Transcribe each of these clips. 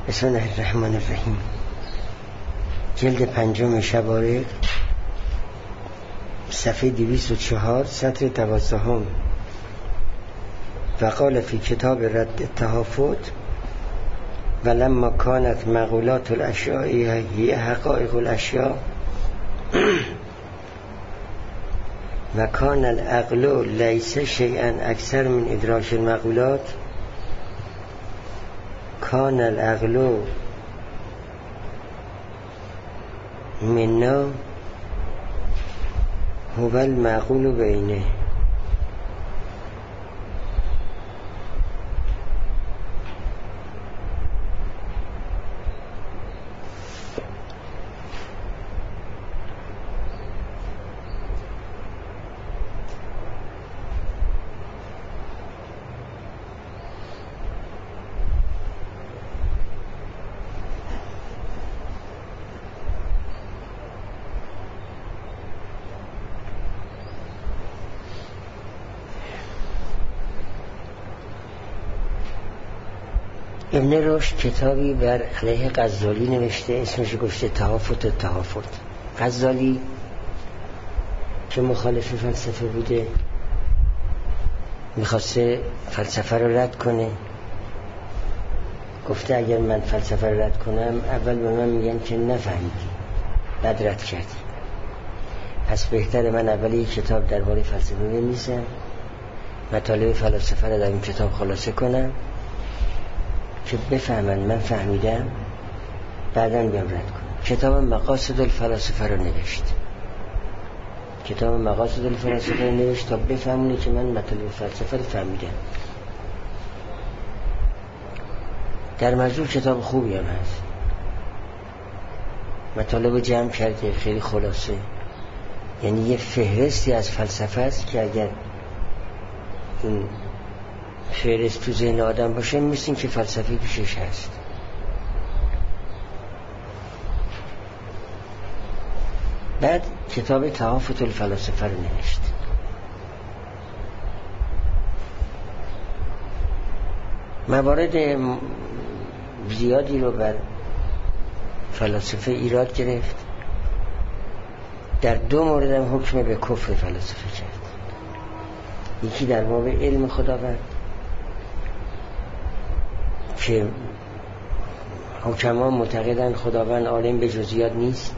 بسم الله الرحمن الرحیم. جلد 5 شبارق، صفحه 204، سطر 12. وقال فی کتاب رد التهافت ولما كانت مقولات الاشیاء هی حقائق الاشیاء و کان العقل لیس شیئا اکثر من ادراک المقولات کان العقل منا هو المعقول بینه. ابن رشد کتابی بر علیه غزالی نوشته، اسمش گفته تهافت و تهافت. غزالی که مخالف فلسفه بوده، میخواسته فلسفه رو رد کنه. گفته اگر من فلسفه رو رد کنم اول به من میگن که نفهمیدی، بعد رد کردی، پس بهتره من اول یک کتاب درباره فلسفه بنویسم، مطالب فلسفه رو در این کتاب خلاصه کنم که بفهمن من فهمیدم، بعداً بیام رد کنم. کتاب مقاصد الفلاسفه رو نوشت. کتاب مقاصد الفلاسفه رو نوشت تا بفهمونه که من مطالب فلسفه رو فهمیدم. در مجموع کتاب خوبی هم هست، مطالب جمع کرده، خیلی خلاصه. یعنی یه فهرستی از فلسفه است که اگر این فهرست تو ذهن آدم باشه مثل این که فلسفه پیشش هست. بعد کتاب تهافت الفلاسفه رو نوشت. موارد زیادی رو بر فلاسفه ایراد گرفت. در 2 مورد هم حکم به کفر فلاسفه کرد. یکی در باب علم خداوند که حکما معتقدن خداوند عالم به جزئیات نیست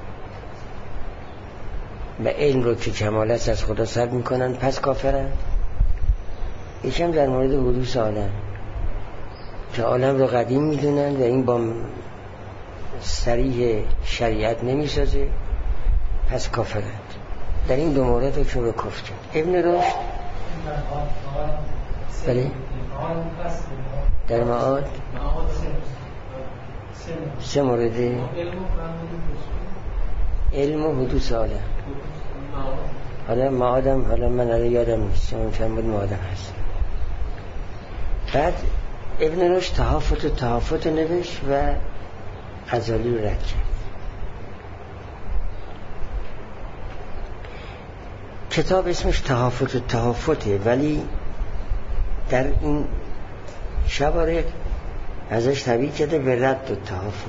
و علم رو که کمال است از خدا سلب میکنن، پس کافرن. یکم در مورد حدوث عالم که عالم رو قدیم میدونن و این با صریح شریعت نمیسازه، پس کافرند. در این 2 مورد رو که به کفر کرد. ابن رشد بله در معاد 3 مورد علم و حدوث عالم. حالا معادم حالا من یادم نیست، اون چند بود معادم هست. بعد ابن رشد تهافت نوشت و غزالی رو رد کرد. کتاب اسمش تهافته ولی در این شبارق ازش تبیین کرده به رد و تهافت.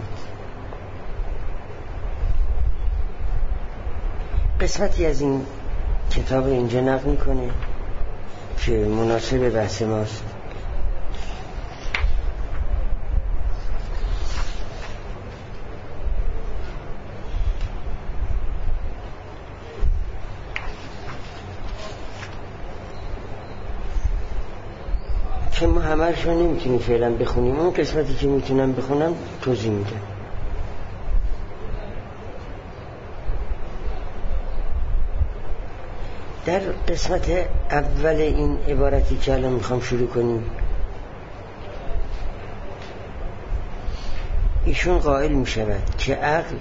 قسمتی از این کتاب اینجا نقل میکنه که مناسب بحث ماست. که ما همه‌شو نمیتونیم فعلا بخونیم، اون قسمتی که میتونم بخونم توضیح میدم. در قسمت اول این عبارتی که الان میخوام شروع کنیم، ایشون قائل میشود که عقل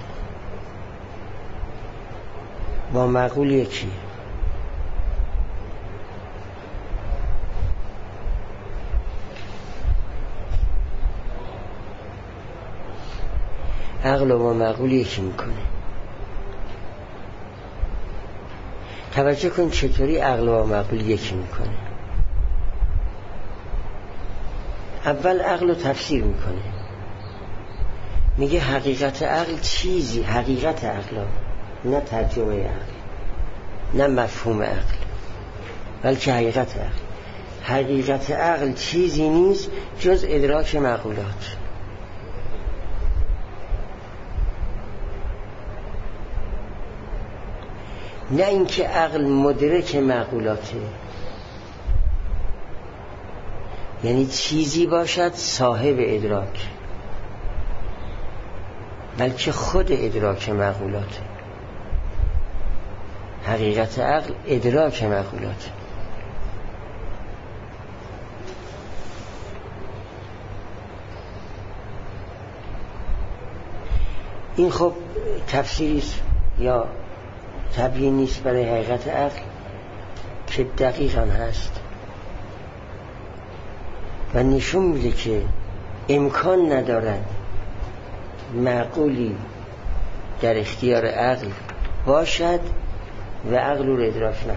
با معقول یکیه. عقل با معقول یکی میکنه. توجه کن چطوری عقل و معقول یکی میکنه. اول عقل رو تفسیر میکنه، میگه حقیقت عقل چیزی، حقیقت عقل، نه ترجمه عقل، نه مفهوم عقل، بلکه حقیقت عقل. حقیقت عقل چیزی نیست جز ادراک معقولات. نه اینکه عقل مدرک معقولاته، یعنی چیزی باشد صاحب ادراک، بلکه خود ادراک معقولاته. حقیقت عقل ادراک معقولاته. این خب تفسیری یا تبیین نیست برای حقیقت عقل که دقیقاً هست و نشون میده که امکان ندارد معقولی در اختیار عقل باشد و عقل رو ادراک نکنه،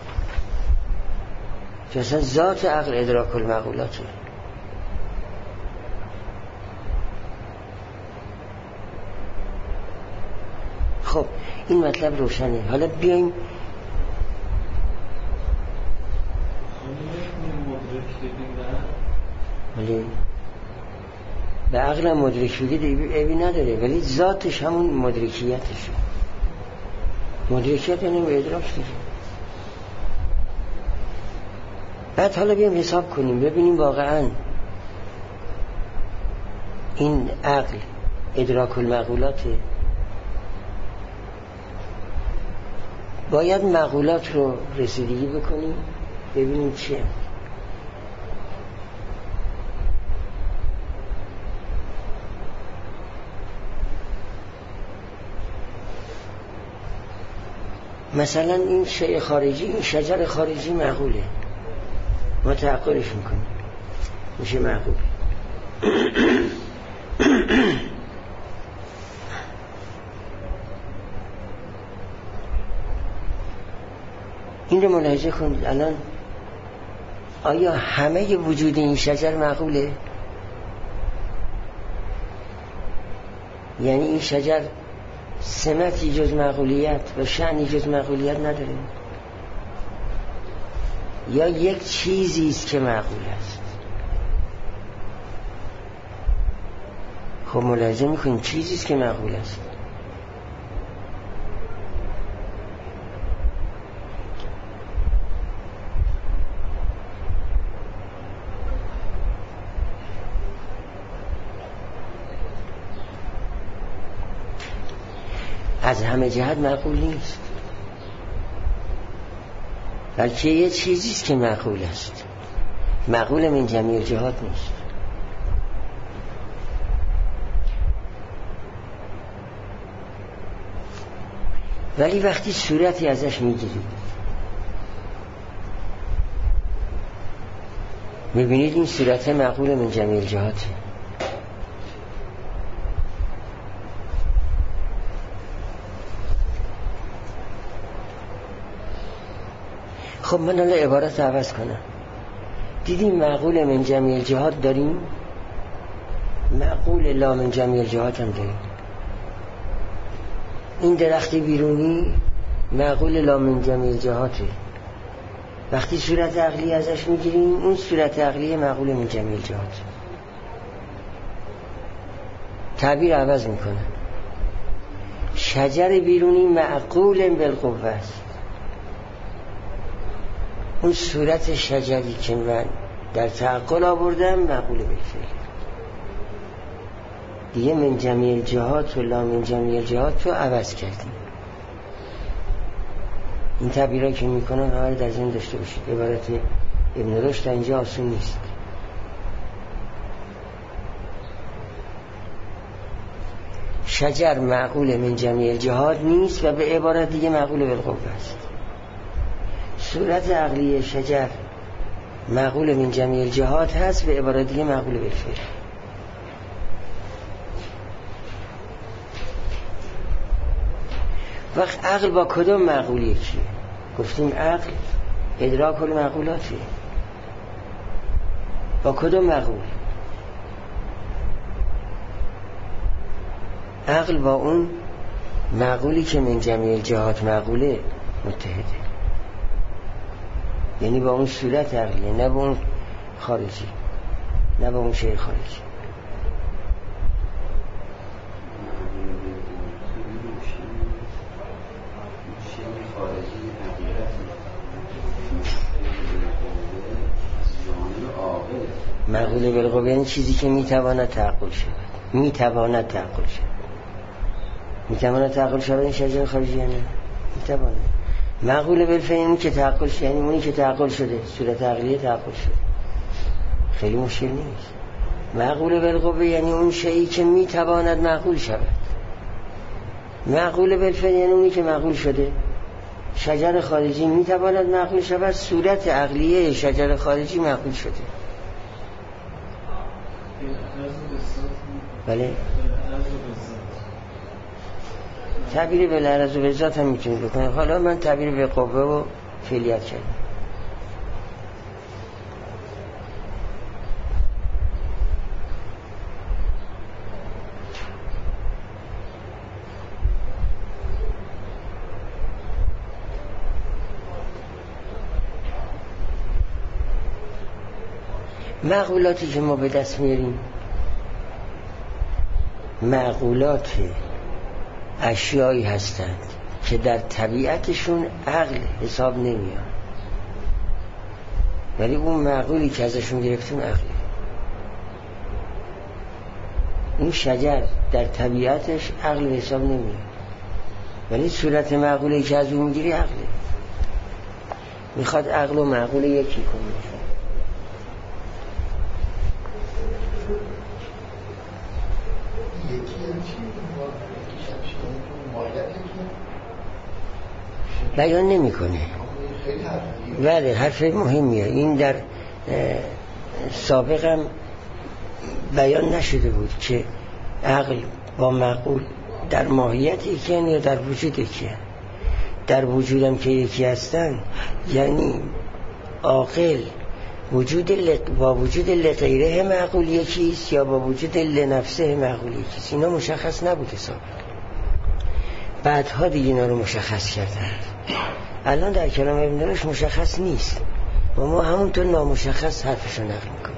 که اصلا ذات عقل ادراک المعقولاته. خب این مطلب روشنه. حالا بیایم ولی به عقل مدرک بگید عیبی نداره، ولی ذاتش همون مدرکیتشه. مدرکیت یعنی به ادراک دیگه. بعد حالا بیایم حساب کنیم ببینیم واقعا این عقل ادراک المعقولاته. باید معقولات رو رسیدگی بکنیم ببینیم چیه. مثلا این شیء خارجی، این شجر خارجی معقوله، ما تعقلش میکنیم میشه معقول. این رو ملاحظه کنید. الان آیا همه وجود این شجر معقوله؟ یعنی این شجر سمتی جز معقولیت و شأنی جز معقولیت نداره، یا یک چیزی است که معقول است؟ خب ملاحظه میکنیم چیزی است که معقول است. از همه جهت معقول نیست، بلکه یه چیزی است که معقول است. معقول من جمیع جهات نیست. ولی وقتی صورتی ازش میگیرید میبینید این صورت معقول من جمیع جهاته. خب من حالا عبارت عوض کنم. دیدیم معقول من جمیع الجهات داریم، معقول لا من جمیع الجهات هم داریم. این درخت بیرونی معقول لا من جمیع الجهاته. وقتی صورت عقلی ازش میگیریم اون صورت عقلی معقول من جمیع الجهات. تعبیر عوض میکنه. شجر بیرونی معقول بالقوه است. اون صورت شجری که من در تعقل آوردم معقول بالفعل. دیگه من جمیع الجهات و لا من جمیع الجهات رو عوض کردیم. این تعبیرایی که میکنم همه در ذهن داشته باشید. عبارت ابن رشد اینجا آسون نیست. شجر معقول من جمیع الجهات نیست و به عبارت دیگه معقول بالقوه است. صورت عقلی شجر معقول من جمیع الجهات هست، به عبارت دیگه معقول بالفعل. وقت عقل با کدوم معقول یکیه؟ گفتیم عقل ادراک المعقولاته. با کدوم معقول؟ عقل با اون معقولی که من جمیع الجهات معقوله متحده، یعنی با اون صورت عقلیه، نه با اون خارجی، نه با اون شیء خارجی. معقوله بالقوه یعنی چیزی که میتواند تعقل شود، میتواند تعقل شود. میتواند تعقل شود این شجر خارجی نه؟ میتواند. معقوله بالفعل یعنی که تعقل شد، یعنی اونی که تعقل شده، صورت عقلیه تعقل شده، خیلی مشکل نیست. معقوله بالقوه یعنی اون شیئی که میتواند معقول شود. معقوله بالفعل یعنی اونی که معقول شده. شجر خارجی میتواند معقول شود، صورت عقلیه شجر خارجی معقول شده. بله، تعبیر به لرز و به ذات هم میتونید بکنید. حالا من تعبیر به قوه و فعلیت کردم. معقولاتی که ما به دست میاریم معقولات اشیایی هستند که در طبیعتشون عقل حساب نمیاد، ولی اون معقولی که ازشون گرفتیم عقله. این شجر در طبیعتش عقل حساب نمیاد، ولی صورت معقولی که از اون میگیری عقله. میخواد عقل و معقول یکی کنه. بیان نمی کنه. بله، حرف مهمیه. این در سابقم بیان نشده بود که عقل با معقول در ماهیت یکی یا در وجود یکی. در وجودم که یکی هستن، یعنی عاقل با وجود لغیره معقول یکیست یا با وجود لنفسه معقول یکیست. اینا مشخص نبوده سابق، بعدها دیگه اینا رو مشخص کردن. الان در کلام ابن رشد مشخص نیست و ما همونطور نامشخص حرفشو نقل میکنیم.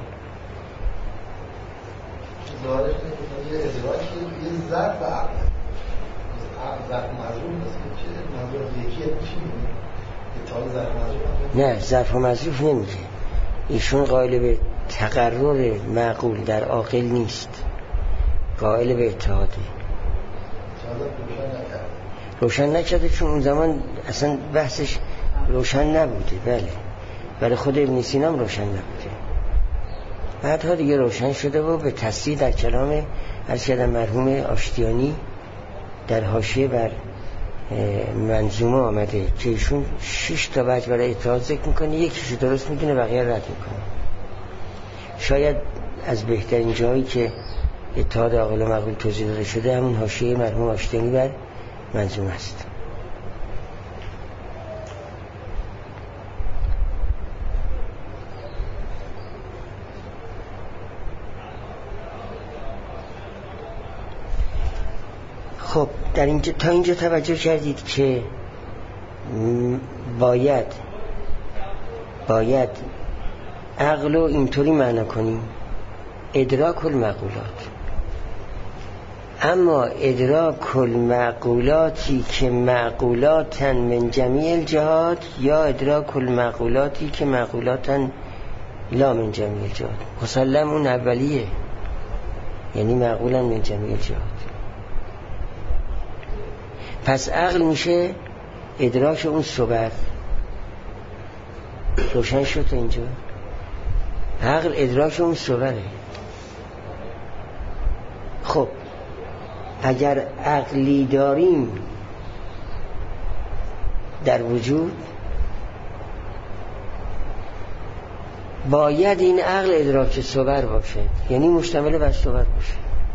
ظاهرش یه ادراکی یه ظرف عقل ظرف مظروف است که منظور یکی چی میگه؟ نه، ظرف مظروف نمیگه. ایشون قائل به تقرر معقول در عاقل نیست، قائل به اتحاده. روشن نکرده چون اون زمان اصلا بحثش روشن نبوده. بله، برای خود ابن سینا هم روشن نبوده. بعدها دیگه روشن شده و به تصریح در کلام از کردن مرحوم آشتیانی در حاشیه بر منظومه آمده که ایشون 6 تا وجه برای اتحاد ذکر میکنه، یکیشو درست میدونه بقیه رد میکنه. شاید از بهترین جایی که اتحاد عاقل و معقول توضیح داده شده همون حاشیه مرحوم آشتیانی بر منظومه است. خب در اینجا تا اینجا توجه کردید که باید عقل رو اینطوری معنی کنیم ادراک المعقولات. اما ادراک المعقولاتی که معقولاتن من جمیع الجهات یا ادراک المعقولاتی که معقولاتن لا من جمیع الجهات، مسلم اون اولیه، یعنی معقولن من جمیع الجهات. پس عقل میشه ادراک اون صور. روشن شد اینجا؟ عقل ادراک اون صوره. خب اگر عقلی داریم در وجود، باید این عقل ادراک صور باشه، یعنی مشتمل بر صور باشه.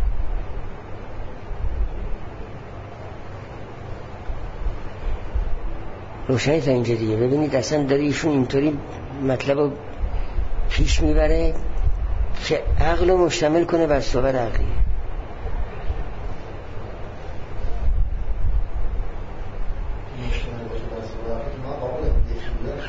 روشنی تا اینجا دیگه. ببینید اصلا داره ایشون اینطوری مطلب رو پیش میبره که عقل رو مشتمل کنه بر صور عقلیه.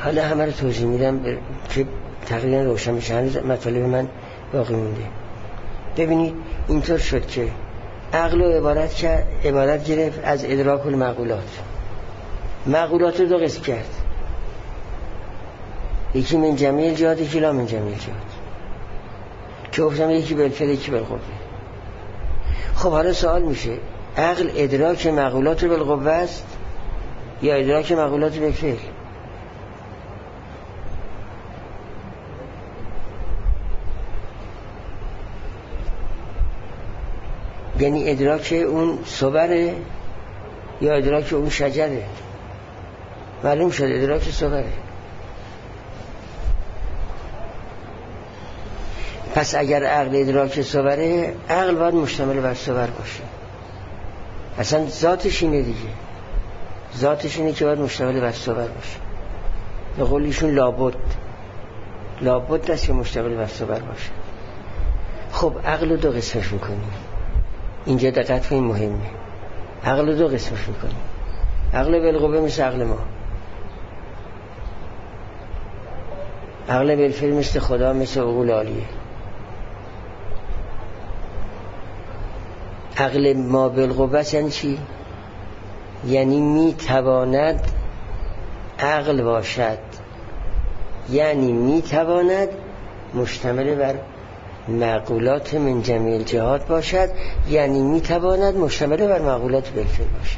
حالا همه رو توضیح میدم که تقریبا روشن بشه. هنوز مطالب من باقی مونده. ببینید اینطور شد که عقل رو عبارت گرفت از ادراک المعقولات. معقولات رو دو قسم کرد، یکی من جمیع الجهات، یکی لا من جمیع الجهات، که گفتم یکی بالفعل یکی بالقوه. خب حالا سوال میشه عقل ادراک معقولات بالقوه است یا ادراک معقولات بالفعل؟ یعنی ادراک اون صبره یا ادراک اون شجره؟ معلوم شد ادراک صبره. پس اگر عقل ادراک صبره، عقل باید مشتمل بر صبر باشه. اصلا ذاتش اینه دیگه، ذاتش اینه که باید مشتمل بر صبر باشه. به قول ایشون لابد است که مشتمل بر صبر باشه. خب عقل رو دو قسمش میکنیم. اینجا دقت کنید مهمه. عقل رو دو قسمش میکنیم. عقل بالقوه مثل عقل ما، عقل بالفعل مثل خدا، مثل عقول عالیه. عقل ما بالقوه یعنی چی؟ یعنی میتواند عقل باشد، یعنی میتواند مشتمل بر معقولات من جمیع الجهات باشد، یعنی میتواند مشتمل بر معقولات بالفعل باشد.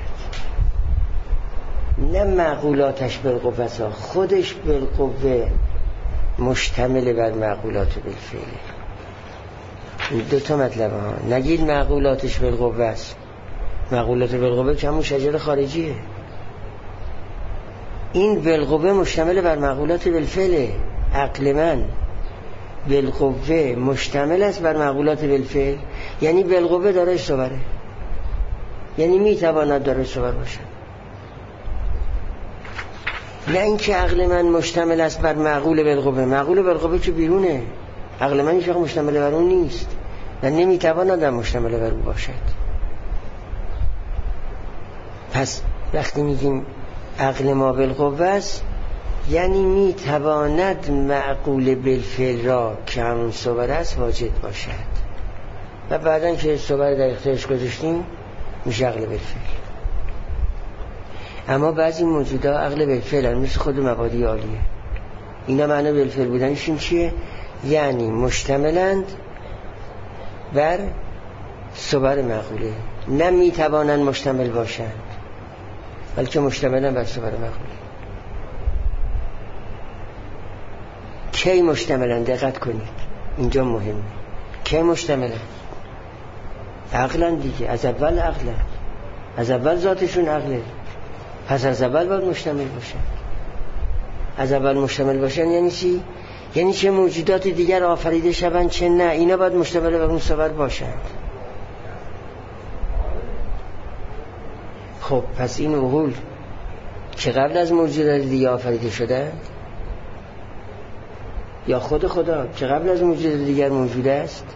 نه معقولاتش بالقوه، خودش بالقوه مشتمل بر معقولات بالفعل. این دو تا مطلب ها. نگید معقولاتش بالقوه است. معقولات بالقوه که همون شجر خارجیه. این بالقوه مشتمل بر معقولات بالفعل. عقل من بالقوه مشتمل است بر معقولات بالفعل، یعنی بالقوه داره صبره، یعنی میتواند داره صبر باشد. نه اینکه عقل من مشتمل است بر معقول بالقوه. معقول بالقوه که بیرونه، عقل من هیچ وقت مشتمل بر اون نیست و نمیتواند مشتمل بر اون باشد. پس وقتی میگیم عقل ما بالقوه است، یعنی میتواند معقول بالفعل را که همون صبر است واجد باشد و بعدن که صبر در اختیارش گذاشتیم میشه عقل بالفعل. اما بعضی موجودات عقل بالفعل هست، مثل خود مبادی عالیه. اینا معنی بالفعل بودنشون چیه؟ یعنی مشتملند بر صبر معقوله، نه میتوانند مشتمل باشند بلکه مشتملند بر صبر معقوله. کی مشتملند؟ دقت کنید اینجا مهمه. کی مشتملند؟ عقلن دیگه، از اول عقلن، از اول ذاتشون عقله، پس از اول باید مشتمل باشن. از اول مشتمل باشن یعنی چی؟ یعنی چه موجودات دیگر آفریده شوند چه نه، اینا باید مشتمل بر اون صبر باشند. خب پس این عقول که قبل از موجودات دیگه آفریده شده یا خود خدا که قبل از موجودات دیگر موجود است،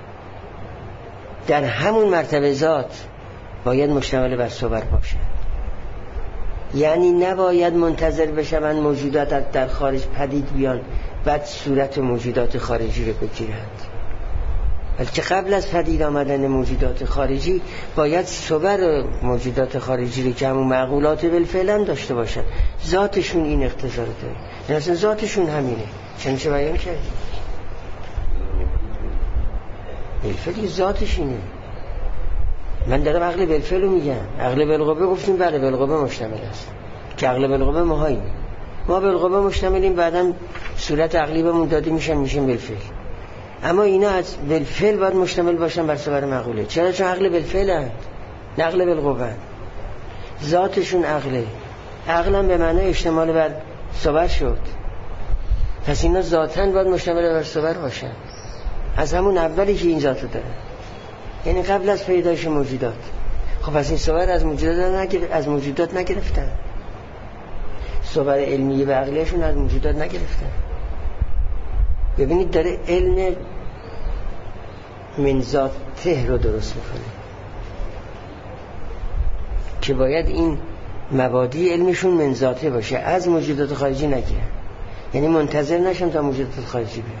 در همون مرتبه ذات باید مشتمل بر صبر باشد. یعنی نباید منتظر بشوند موجودات در خارج پدید بیان بعد صورت موجودات خارجی رو بگیرند، بلکه قبل از پدید آمدن موجودات خارجی باید صبر موجودات خارجی رو که همون معقولات بالفعل داشته باشند. ذاتشون این اقتضا رو داره، یعنی اصلا ذاتشون همینه. چه بیان کردی؟ بالفعل ذاتش اینه. من دارم عقل بالفعل رو میگم. عقل بالقوه گفتیم بله بالقوه مشتمل است، که عقل بالقوه ماهاییم، ما بالقوه مشتملیم، بعدم صورت عقلی بهمون داده میشیم بالفعل. اما اینا از بالفعل باید مشتمل باشن بر صبر معقوله. چرا؟ چون عقل بالفعل هست، نه عقل بالقوه. ذاتشون عقله، عقلم به معنی اشتمال بر صبر شد، پس اینا ذاتاً باید مشتمل بر صبر باشن از همون اولی که این ذاتو داره، یعنی قبل از پیدایش موجودات. خب پس این صبر از موجودات نگرفتن، صبر علمی و عقلیشون از موجودات نگرفتن. ببینید داره علم من ذاته رو درست میکنه که باید این مبادی علمشون من ذاته باشه، از موجودات خارجی نگیرن. یعنی منتظر نشم تا موجودات خارجی بیاد،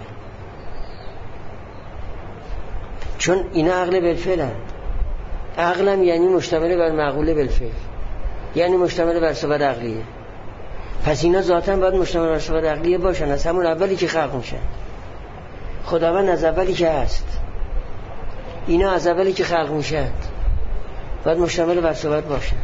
چون اینا عقل بالفعل هست. عقلم یعنی مشتمل بر معقول بالفعل، یعنی مشتمل بر صفات عقلیه. پس اینا ذاتاً باید مشتمل بر صفات عقلیه باشن، از همون اولی که خلق میشن. خداوند از اولی که هست، اینا از اولی که خلق میشن باید مشتمل بر صفات باشن.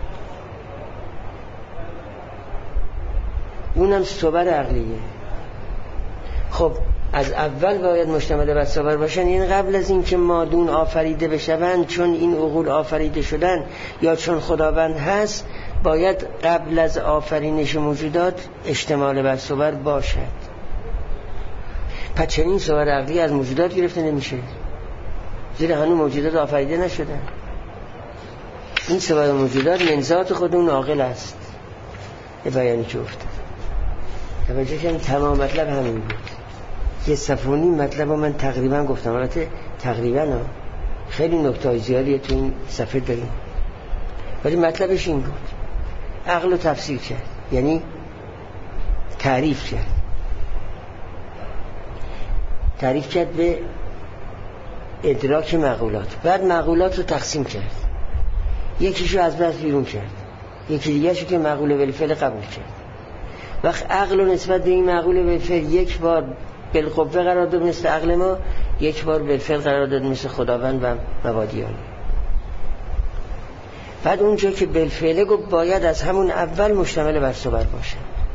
اونم صفات عقلیه. خب از اول باید مشتمل بر صفات باشن، این قبل از این که مادون آفریده بشوند، چون این عقول آفریده شدن یا چون خداوند هست، باید قبل از آفرینش موجودات اشتمال بر صفات باشد. پس چنین صفات عقلی از موجودات گرفته نمیشه، زیرا هنوز موجودات آفریده نشدن. این صفات موجودات من ذات خود اون عاقل است. یه بیانی که افتاد توجه کنید، تمام مطلب همین بود. یه صفونی مطلب رو من تقریبا گفتم، البته تقریبا خیلی نکته زیادی تو این صفحه داریم، ولی مطلبش این بود. عقل رو تفسیر کرد، یعنی تعریف کرد. تعریف کرد به ادراک معقولات، بعد معقولات رو تقسیم کرد، یکیشو از بس بیرون کرد، یکی دیگه شو که معقول بالفعل قبول کرد. وقت عقل رو نسبت به این معقول بالفعل یک بار بالقوه قرار داد مثل عقل ما، یک بار بالفعل قرار داد مثل خداوند و مبادیانی. بعد اونجا که بالفعل گفت باید از همون اول مشتمل بر صفات باشه.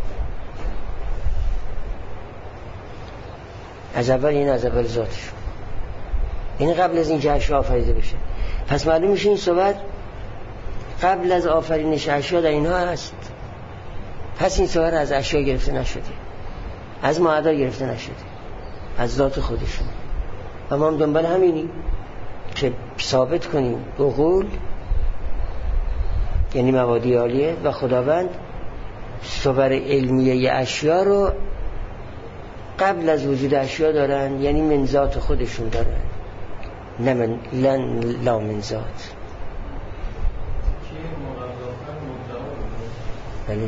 از اول، این از اول ذاتش، این قبل از این که اشیا آفریده بشه. پس معلوم میشه این صفات قبل از آفرینش اشیا در اینها هست. پس این صفات از اشیا گرفته نشده، از معدا گرفته نشده، از ذات خودشون. و ما هم دنبال همینی که ثابت کنیم عقول یعنی مبادی عالیه و خداوند صور علمیه اشیا رو قبل از وجود اشیا دارن، یعنی من ذات خودشون دارن، نه من لا من ذات. بله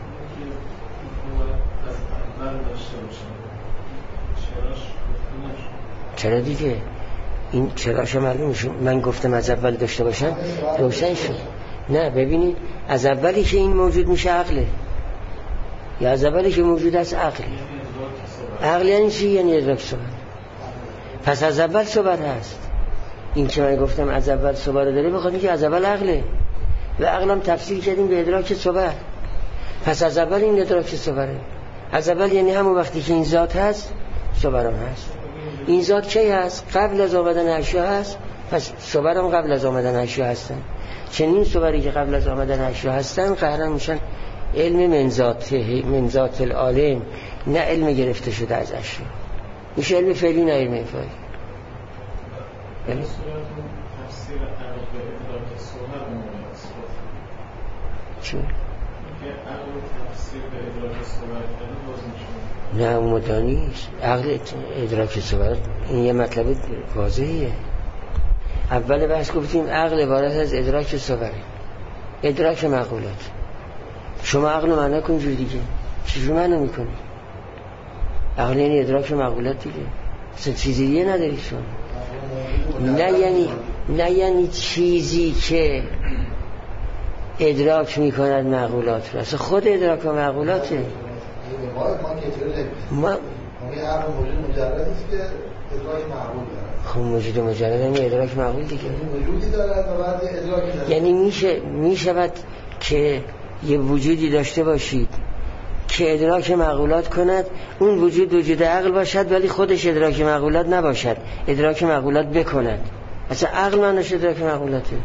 چرا دیگه این چراش معلوم شد. من گفتم از اول داشته باشن روشن شد. نه ببینید، از اولی که این موجود میشه عقله، یا از اولی که موجود است عقله. عقل یعنی چی؟ یعنی ادراک صفات. پس از اول صفات هست. این که من گفتم از اول صفات داره بخاطر اینکه از اول عقله و عقلم تفسیر کردیم به ادراک صفات. پس از اول این ادراک صفاته. از اول یعنی همون وقتی که این ذات هست صفات هم هست. این ذات کی هست؟ قبل از آمدن اشیا هست. پس صفات هم قبل از آمدن اشیا هستن. چنین صفاتی که قبل از آمدن اشیا هستن قرار میشن علم من ذات العالم، نه علم گرفته شده از اشیا. میشه علم فعلی نه علم فعلی. بله تفسیر عقل به ادراک صفات چی؟ که عقل تفسیر به ادراک صفات باز میشه. نه اون نیست. عقل ادراک صفات این یه مطلب واضحیه. اول بحث گفتیم عقل عبارت از ادراک صفات، ادراک معقولات. شما عقل رو معنی کن جور دیگه، چجور معنی میکنی؟ عقل یعنی ادراک معقولات دیگه، اصلا چیزی دیگه نداری شما. نه یعنی چیزی که ادراک میکند معقولات رو، اصلا خود ادراک و معقولاته. ما عقل موجود مجرد است که ادراک معقول دارد. خب موجود مجرد یعنی ادراک معقول دیگه، وجودی دارد و بعد ادراکی دارد. یعنی میشود که یه وجودی داشته باشید که ادراک معقولات کند، اون وجود عقل باشد ولی خودش ادراک معقولات نباشد، ادراک معقولات بکند. اصلا عقل معنیش ادراک معقولاته.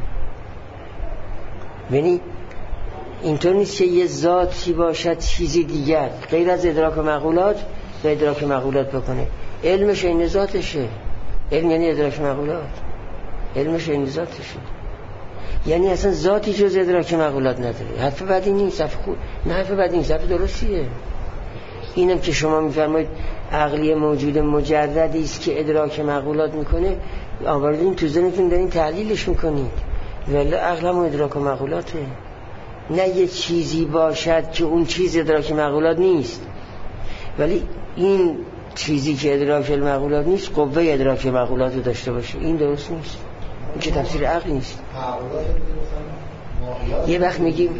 یعنی اینطور نیست که یه ذاتی باشد چیزی دیگر غیر از ادراک معقولات و ادراک معقولات بکنه. علمش این ذاتشه. علم یعنی ادراک معقولات، علمش این ذاتشه. یعنی اصلا ذاتی جز ادراک معقولات نداره. حرف بدی نیست، حرف خوب نه، حرف بدی نیست، حرف درستیه. اینم که شما میفرمایید عقلی موجود مجردی است که ادراک معقولات میکنه، آوردین تو ذهنتون دارین تحلیلش میکنید، ولی عقل هم ادراک ولی این چیزی که ادراک المعقولات نیست قوه ادراک المعقولات رو داشته باشه، این درست نیست، این که تفسیر عقل نیست. یه وقت میگیم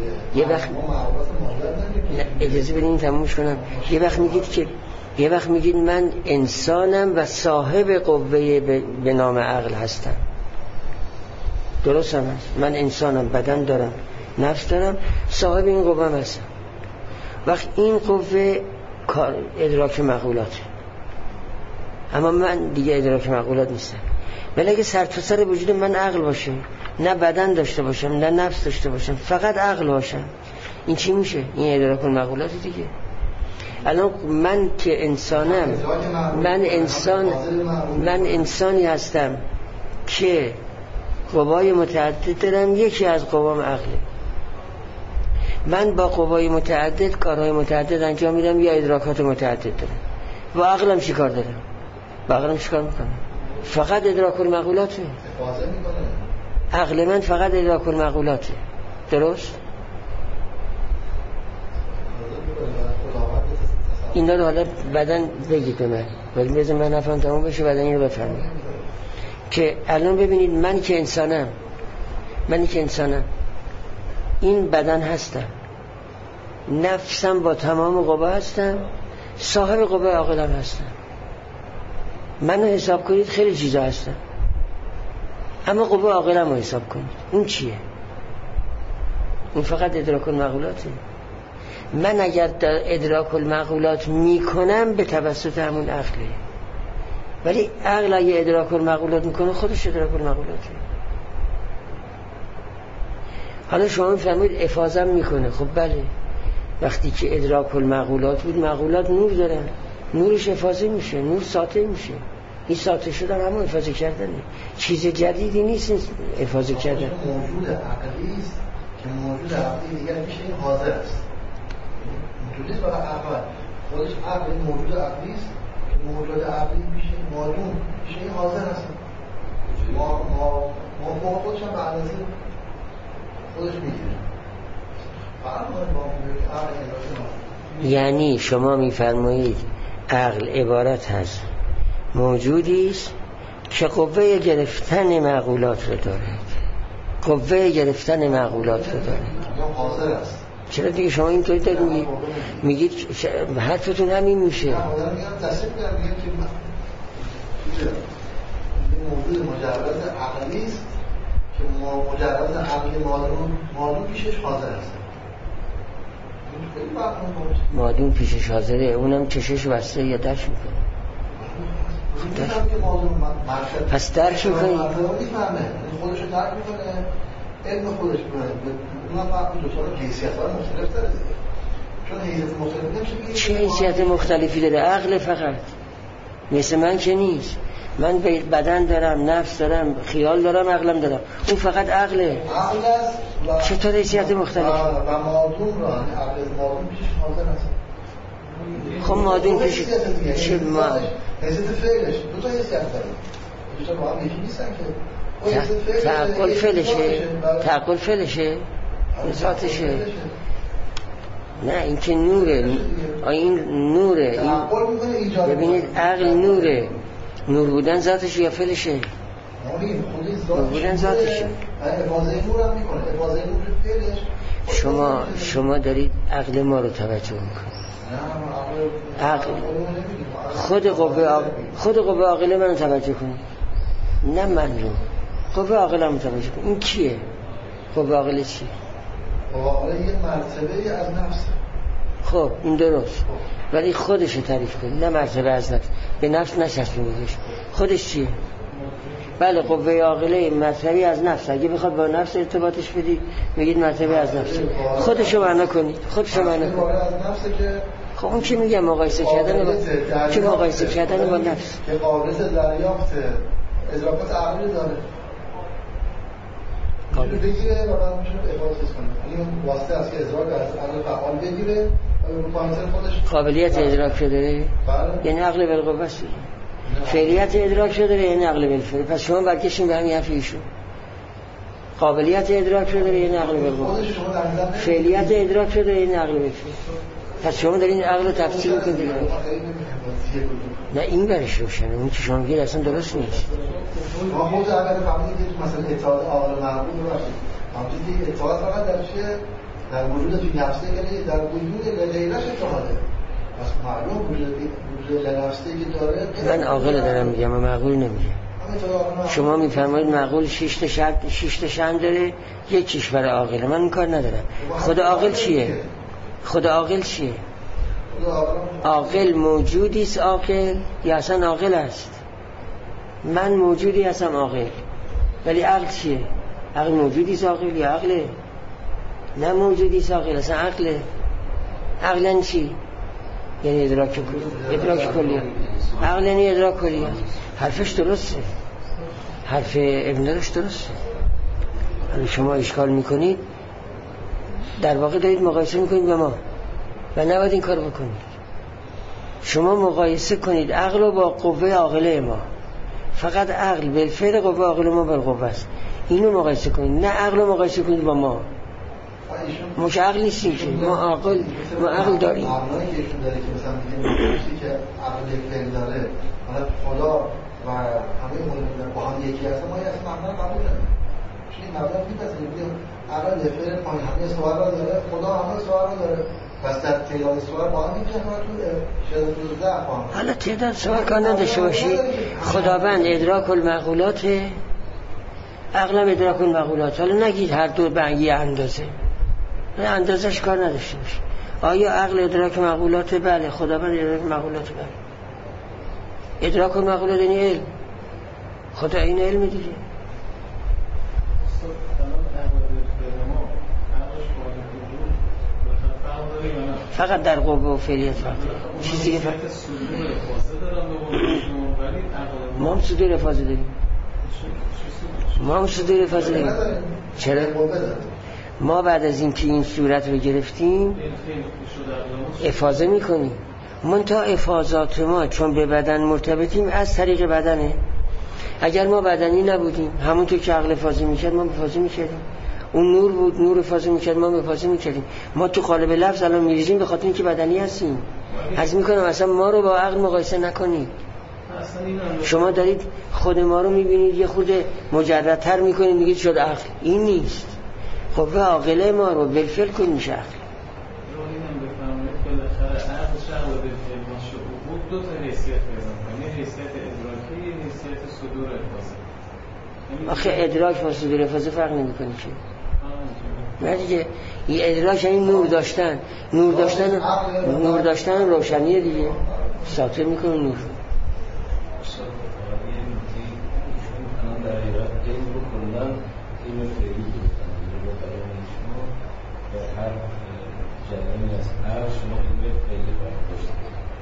اجازه بدین تمومش کنم. یه وقت میگید من انسانم و صاحب قوه به نام عقل هستم. درست هم هست، من انسانم، بدن دارم، نفس دارم، صاحب این قوه هم هستم. وقت این قوه ادراک معقولاته، اما من دیگه ادراک معقولات نیستم. ولی اگه سر تا سر وجود من عقل باشه، نه بدن داشته باشم نه نفس داشته باشم، فقط عقل باشم، این چی میشه؟ این ادراک المعقولات دیگه. الان من که انسانم، من انسانی هستم که قوای متعدد دارم، یکی از قوام عقله. من با قوای متعدد کارهای متعدد انجام میدم یا ادراکات متعدد دارم. با عقلم چی کار دارم؟ با عقلم چی کار میکنم؟ فقط ادراک المعقولاته. عقل من فقط ادراک المعقولاته. درست؟ اینا رو حالا بعدن بگید به من، ولی بذار من نفهم تمام بشه بعدن این رو بفهمید که الان ببینید من که انسانم این بدن هستم، نفسم با تمام قوا هستم، صاحب قوا عاقلم هستم. منو حساب کنید خیلی چیزا هستم، اما قوا عاقلم رو حساب کنید، اون چیه؟ اون فقط ادراک المعقولاته. من اگر در ادراک المعقولات میکنم به توسط همون عقله، ولی عقل اگه ادراک المعقولات میکنه خودش ادراک المعقولاته. حالا شما میفهمید افاضه میکنه. خب بله، وقتی که ادراک المعقولات بود، معقولات نور دارن، نورش افاضه میشه، نور ساطع میشه. این ساطع شدن همون افاضه کردنه، چیز جدیدی نیست افاضه کردن. موجود عقلی است که موجود عقلی دیگر میشه این حاضر است. موجودی برای عقل خودش عقل موجود عقلی است که موجود عقلی میشه معلوم، میشه این حاضر است. ما خودش هم بعد از این خودش میگیره. یعنی شما میفرمایید عقل عبارت هست موجودی است که قوه گرفتن معقولات رو داره، قوه گرفتن معقولات رو داره. حاضر است. چرا دیگه شما اینطوری دارید میگید حرفتون همین میشه؟ میگم تصریف دارم، میگم که موجود مجرد عقلی است که مجرد عقلی معلوم پیشش حاضر است. معلوم پیشش حاضره، اونم چشش بسته یا درش میکنه. پس درک میکنی؟ خودشو درک میکنه، علم خودش میکنه. اونم فقط دوتاره حیثیت‌های مختلف داره دیگه. چون حیثیت مختلف نمیشه. چه حیثیت مختلفی داره؟ عقل فقط مثل من که نیست. من بدن دارم، نفس دارم، خیال دارم، عقلم دارم. اون فقط عقله. عقل است. چطور حیثیت مختلف؟ و معدوم را، عقل معدوم پیشش حاضر است. خب معدوم پیش چه ما؟ حیثیت فعلش دو تا حیثیت داره. دو تا با هم یکی نیستن که. تعقل فعلشه، ذاتشه. نه این که نوره، این نوره. ببینید عقل نوره، نور بودن ذاتشه یا فعلشه؟ نور بودن ذاتشه. افاضه نور هم میکنه، افاضه نور فعلش. شما دارید عقل ما رو توجه میکنید. عقل خود قوه عاقله من رو توجه کنید، نه من رو. قوه عاقله من توجه کنید. این کیه؟ قوه عاقله چیه؟ قوه عاقله یه مرتبه از نفس. خب این درست، ولی خودش رو تعریف کنید، نه مرتبه از نفس. به نفس نچسبونیدش. خودش چیه؟ بله قوه عاقله مرتبه از نفس. اگه بخواد با نفس ارتباطش بدید میگید مرتبه از نفس. خودشو معنا کنید، خودشو معنا کنید. خب اون چی میگم؟ مقایسه کردن با نفس که قابلیت دریافت ادراکات عقلی داره. میتونه بگیره و بعد میتونه افاضه کنه. این واسطه است که ادراک از عقل فعال بگیره و به پانتر خودش قابلیت ادراک داره. یعنی عقل بالقوه است. فعلیت ادراک داره یعنی عقل بالفعل. پس شما برکشین به همین حرف ایشون. قابلیت ادراک داره یعنی عقل بالقوه. فعلیت ادراک داره یعنی عقل بالفعل. پس شما دارین عقل رو تفسیر میکنید. نه این برش روشنه، اون که شما میگید اصلا درست نیست. ما خود اگر فهمیدید که مثلا اتحاد عاقل معقول رو باشید، همچنین که اتحاد فقط در چه در وجود توی نفسه که در وجود غیرش اتحاده. پس معلوم وجود نفسه که داره. من عاقل دارم میگم و معقول نمیگم. شما میفرمایید معقول 6 تا شرط داره، یکیش برای عاقله. من این کار ندارم. خدا عاقل چیه؟ خدا عاقل چیه؟ عاقل موجودی است عاقل یا اصلا عاقل است؟ من موجودی هستم عاقل، ولی عقل چیه؟ عقل موجودی است عاقل یا عقله؟ نه موجودی است عاقل، اصلا عقله. عقلن چی؟ یعنی ادراک کلی. عقل یعنی ادراک کلی. حرفش درسته، حرف ابن درش درسته. حالا شما اشکال میکنید، در واقع دارید مقایسه میکنید با ما و نباید این کار بکنید. شما مقایسه کنید عقل رو با قوه عاقله ما. فقط عقل بالفعل قوه عاقله ما بالقوه است. اینو مقایسه کنید، نه عقل رو مقایسه کنید با ما. ما که عقل نیستیم که، ما عقل داریم. عقلانی که ایشون داره که مثلا میگه که عقل بالفعل داره، حالا خدا و همه موجودات با هم یکی هستن، ما اصلا معنی قبول نداریم. چون این مبدا میپذیریم عقل بالفعل پایین همه سوال را داره، خدا همه سوال را داره. پس در تعداد سوال با هم میشه حالا تعداد سوال کار نداشته باشی. خداوند ادراک المعقولات، عقلم ادراک المعقولات. حالا نگید هر دو به یه اندازه، اندازش کار نداشته باشی. آیا عقل ادراک معقولات؟ بله. خداوند ادراک معقولات؟ بله. ادراک المعقولات یعنی علم. خدا این علم دیگه. فقط در قوه و فعلیت فقط چیزی که ما هم صدور افاظه داریم. چرا؟ ما بعد از این که این صورت رو گرفتیم افاظه میکنیم. منتها افاظات ما چون به بدن مرتبطیم از طریق بدنه. اگر ما بدنی نبودیم، همونطور که عقل افاظه میکرد ما افاظه میکردیم. اون نور بود، نور افاظه میکرد، ما افاظه میکردیم. ما تو قالب لفظ الان میریزیم به خاطر اینکه بدنی هستیم. عرض میکنم اصلا ما رو با عقل مقایسه نکنید. شما دارید خود ما رو میبینید یه خورده مجردتر میکنید، میگید شد عقل. این نیست. خب به عاقله ما رو بالفعل کن میشه عقل. اینم بفهمید بالاخره عقل شعب و بالفعل ما شعور دو تا حیثیت پیدا کنه، حیثیت ادراکی، حیثیت صدور افاظه. آخه ادراک با صدور افاظه فرق نمیکنه که. نه دیگه، این ادراک یعنی نور داشتن روشنیه دیگه، ساطع میکنه نور. هر جریانی از عرض شما این خیلی باید داشته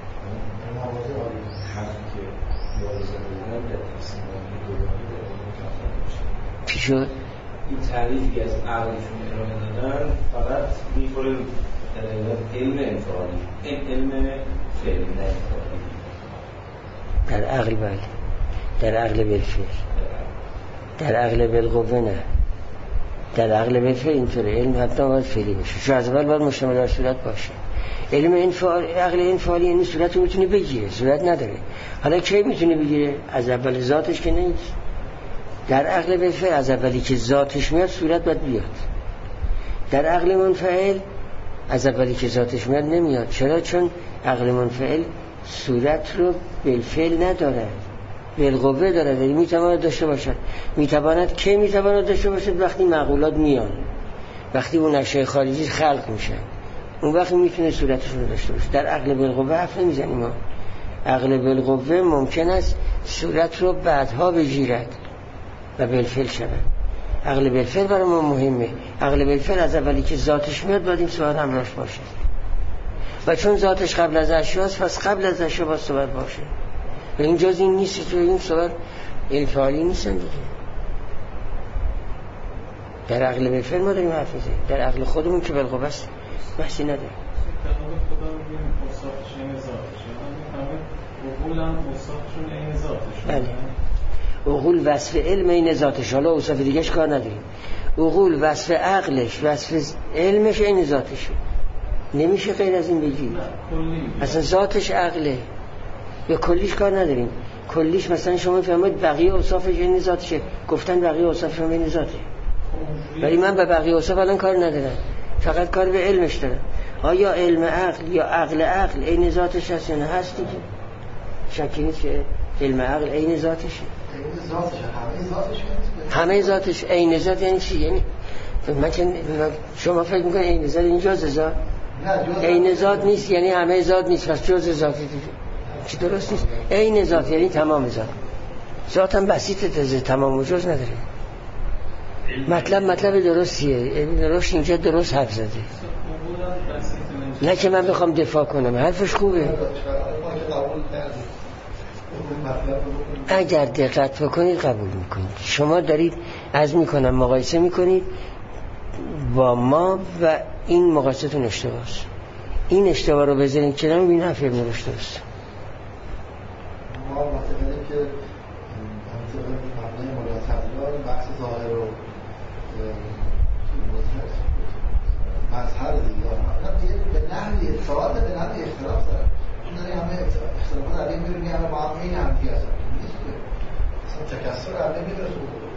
حق که یارزه بودن در تصمیمات دورانی در این مطلب باشه. چی شد؟ این تعریفی که از عقلشون ارائه دادن فقط میخوره علم انفعالی، علم فعلی نه انفعالی. در عقل بله، در عقل بالفعل، در عقل بالقوه نه. در عقل بالفعل اینطوره. علم حتما باید فعلی باشه، شو از اول باید مشتمل بر صورت باشه. علم انفعال، عقل انفعالی یعنی صورت رو میتونه بگیره، صورت نداره. حالا کی میتونه بگیره؟ از اول ذاتش که نیست. در عقل بالفعل از اولی که ذاتش میاد صورت باید بیاد. در عقل منفعل از اولی که ذاتش میاد نمیاد. چرا؟ چون عقل منفعل صورت رو بالفعل نداره، بالقوه داره، ولی میتواند داشته باشد. میتواند که میتواند داشته باشد وقتی معقولات میان، وقتی اون اشیاء خارجی خلق میشن، اون وقت میتونه صورتش رو داشته باشه. در عقل بالقوه حرف نمیزنیم ما. عقل بالقوه ممکن است صورت رو بعدها بگیرد و بالفعل شود. عقل بالفعل برای ما مهمه. عقل بالفعل از اولی که ذاتش میاد باید این صورت همراهش باشه، و چون ذاتش قبل از اشیاست پس قبل از اشیا باید صورت باشه. و این جز این نیست، تو این صورت انفعالی نیستن دیگه. در عقل بالفعل ما داریم حرف میزنیم، در عقل خودمون که بالقوه است بحثی نداره. در واقع خدا میگیم اوصافش این ذاتش، عقول هم اوصافشون این ذاتش. بله، عقول وصف علم این ذاتش، حالا اوصاف دیگهش کار نداریم. عقول وصف عقلش، وصف علمش این ذاتشه. نمیشه غیر از این بگی. اصلا ذاتش عقله. یا کلیش کار نداریم. کلیش مثلا شما فهمید بقیه اوصافش این ذاتشه، گفتن بقیه اوصافش هم این ذاته، ولی من به بقیه اوصاف الان کار ندارم، فقط کار به علمش دارم. آیا علم عقل یا عقل این ذاتش هست یا نه؟ هست دیگه، شکی نیست که علم عقل این ذاتشه. همه ذاتش این ذات. یعنی چی؟ یعنی شما فکر میکنید این ذات این جز ذات؟ این ذات نیست، یعنی همه ذات نیست، پس جز ذاتی دیگه. چی درست نیست؟ این ذات یعنی تمام ذات. ذات هم بسیطه، تزه تمام و جز نداره. مطلب درستیه، درست اینجا درست حرف زده، نه که من بخوام دفاع کنم. حرفش خوبه. اگر دقت بکنید قبول میکنید. شما دارید عزم میکنم مقایسه میکنید با ما و این مقایستون اشتباه است. این اشتباه رو بذارید کنار ببینید حرف ابن رشد درست. ما مثلا که مبنای ملاحظه بحث ظاهر و مظهر دیگه به نحوی اتصالات به نحوی اختلاف داره. چون داری همه اختلافات علیه میرونی همه با همه این همگی هستن، نیست که اصلا تکسر علیه میرسه بکنه.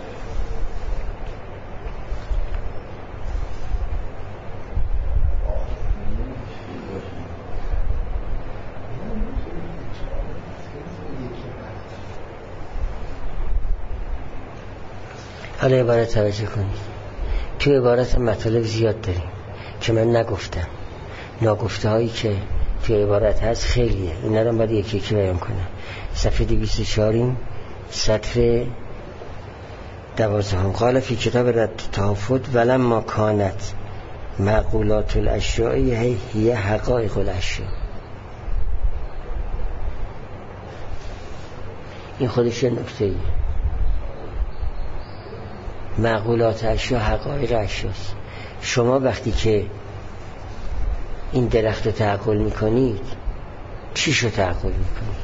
حالا عبارت توجه کنید. تو عبارت مطالب زیاد داریم که من نگفتم. ناگفته هایی که تو عبارت هست خیلیه. اینا رو باید یکی یکی بیان کنم. صفحه 204 سطر 12 قال فی کتاب رد تحفظ ولما کانت معقولات الاشیاء هی حقایق الاشیاء. این خودش نکته ایه. معقولات اشیا حقایق اشیاست. شما وقتی که این درخت رو تعقل میکنید چیش رو تعقل میکنید؟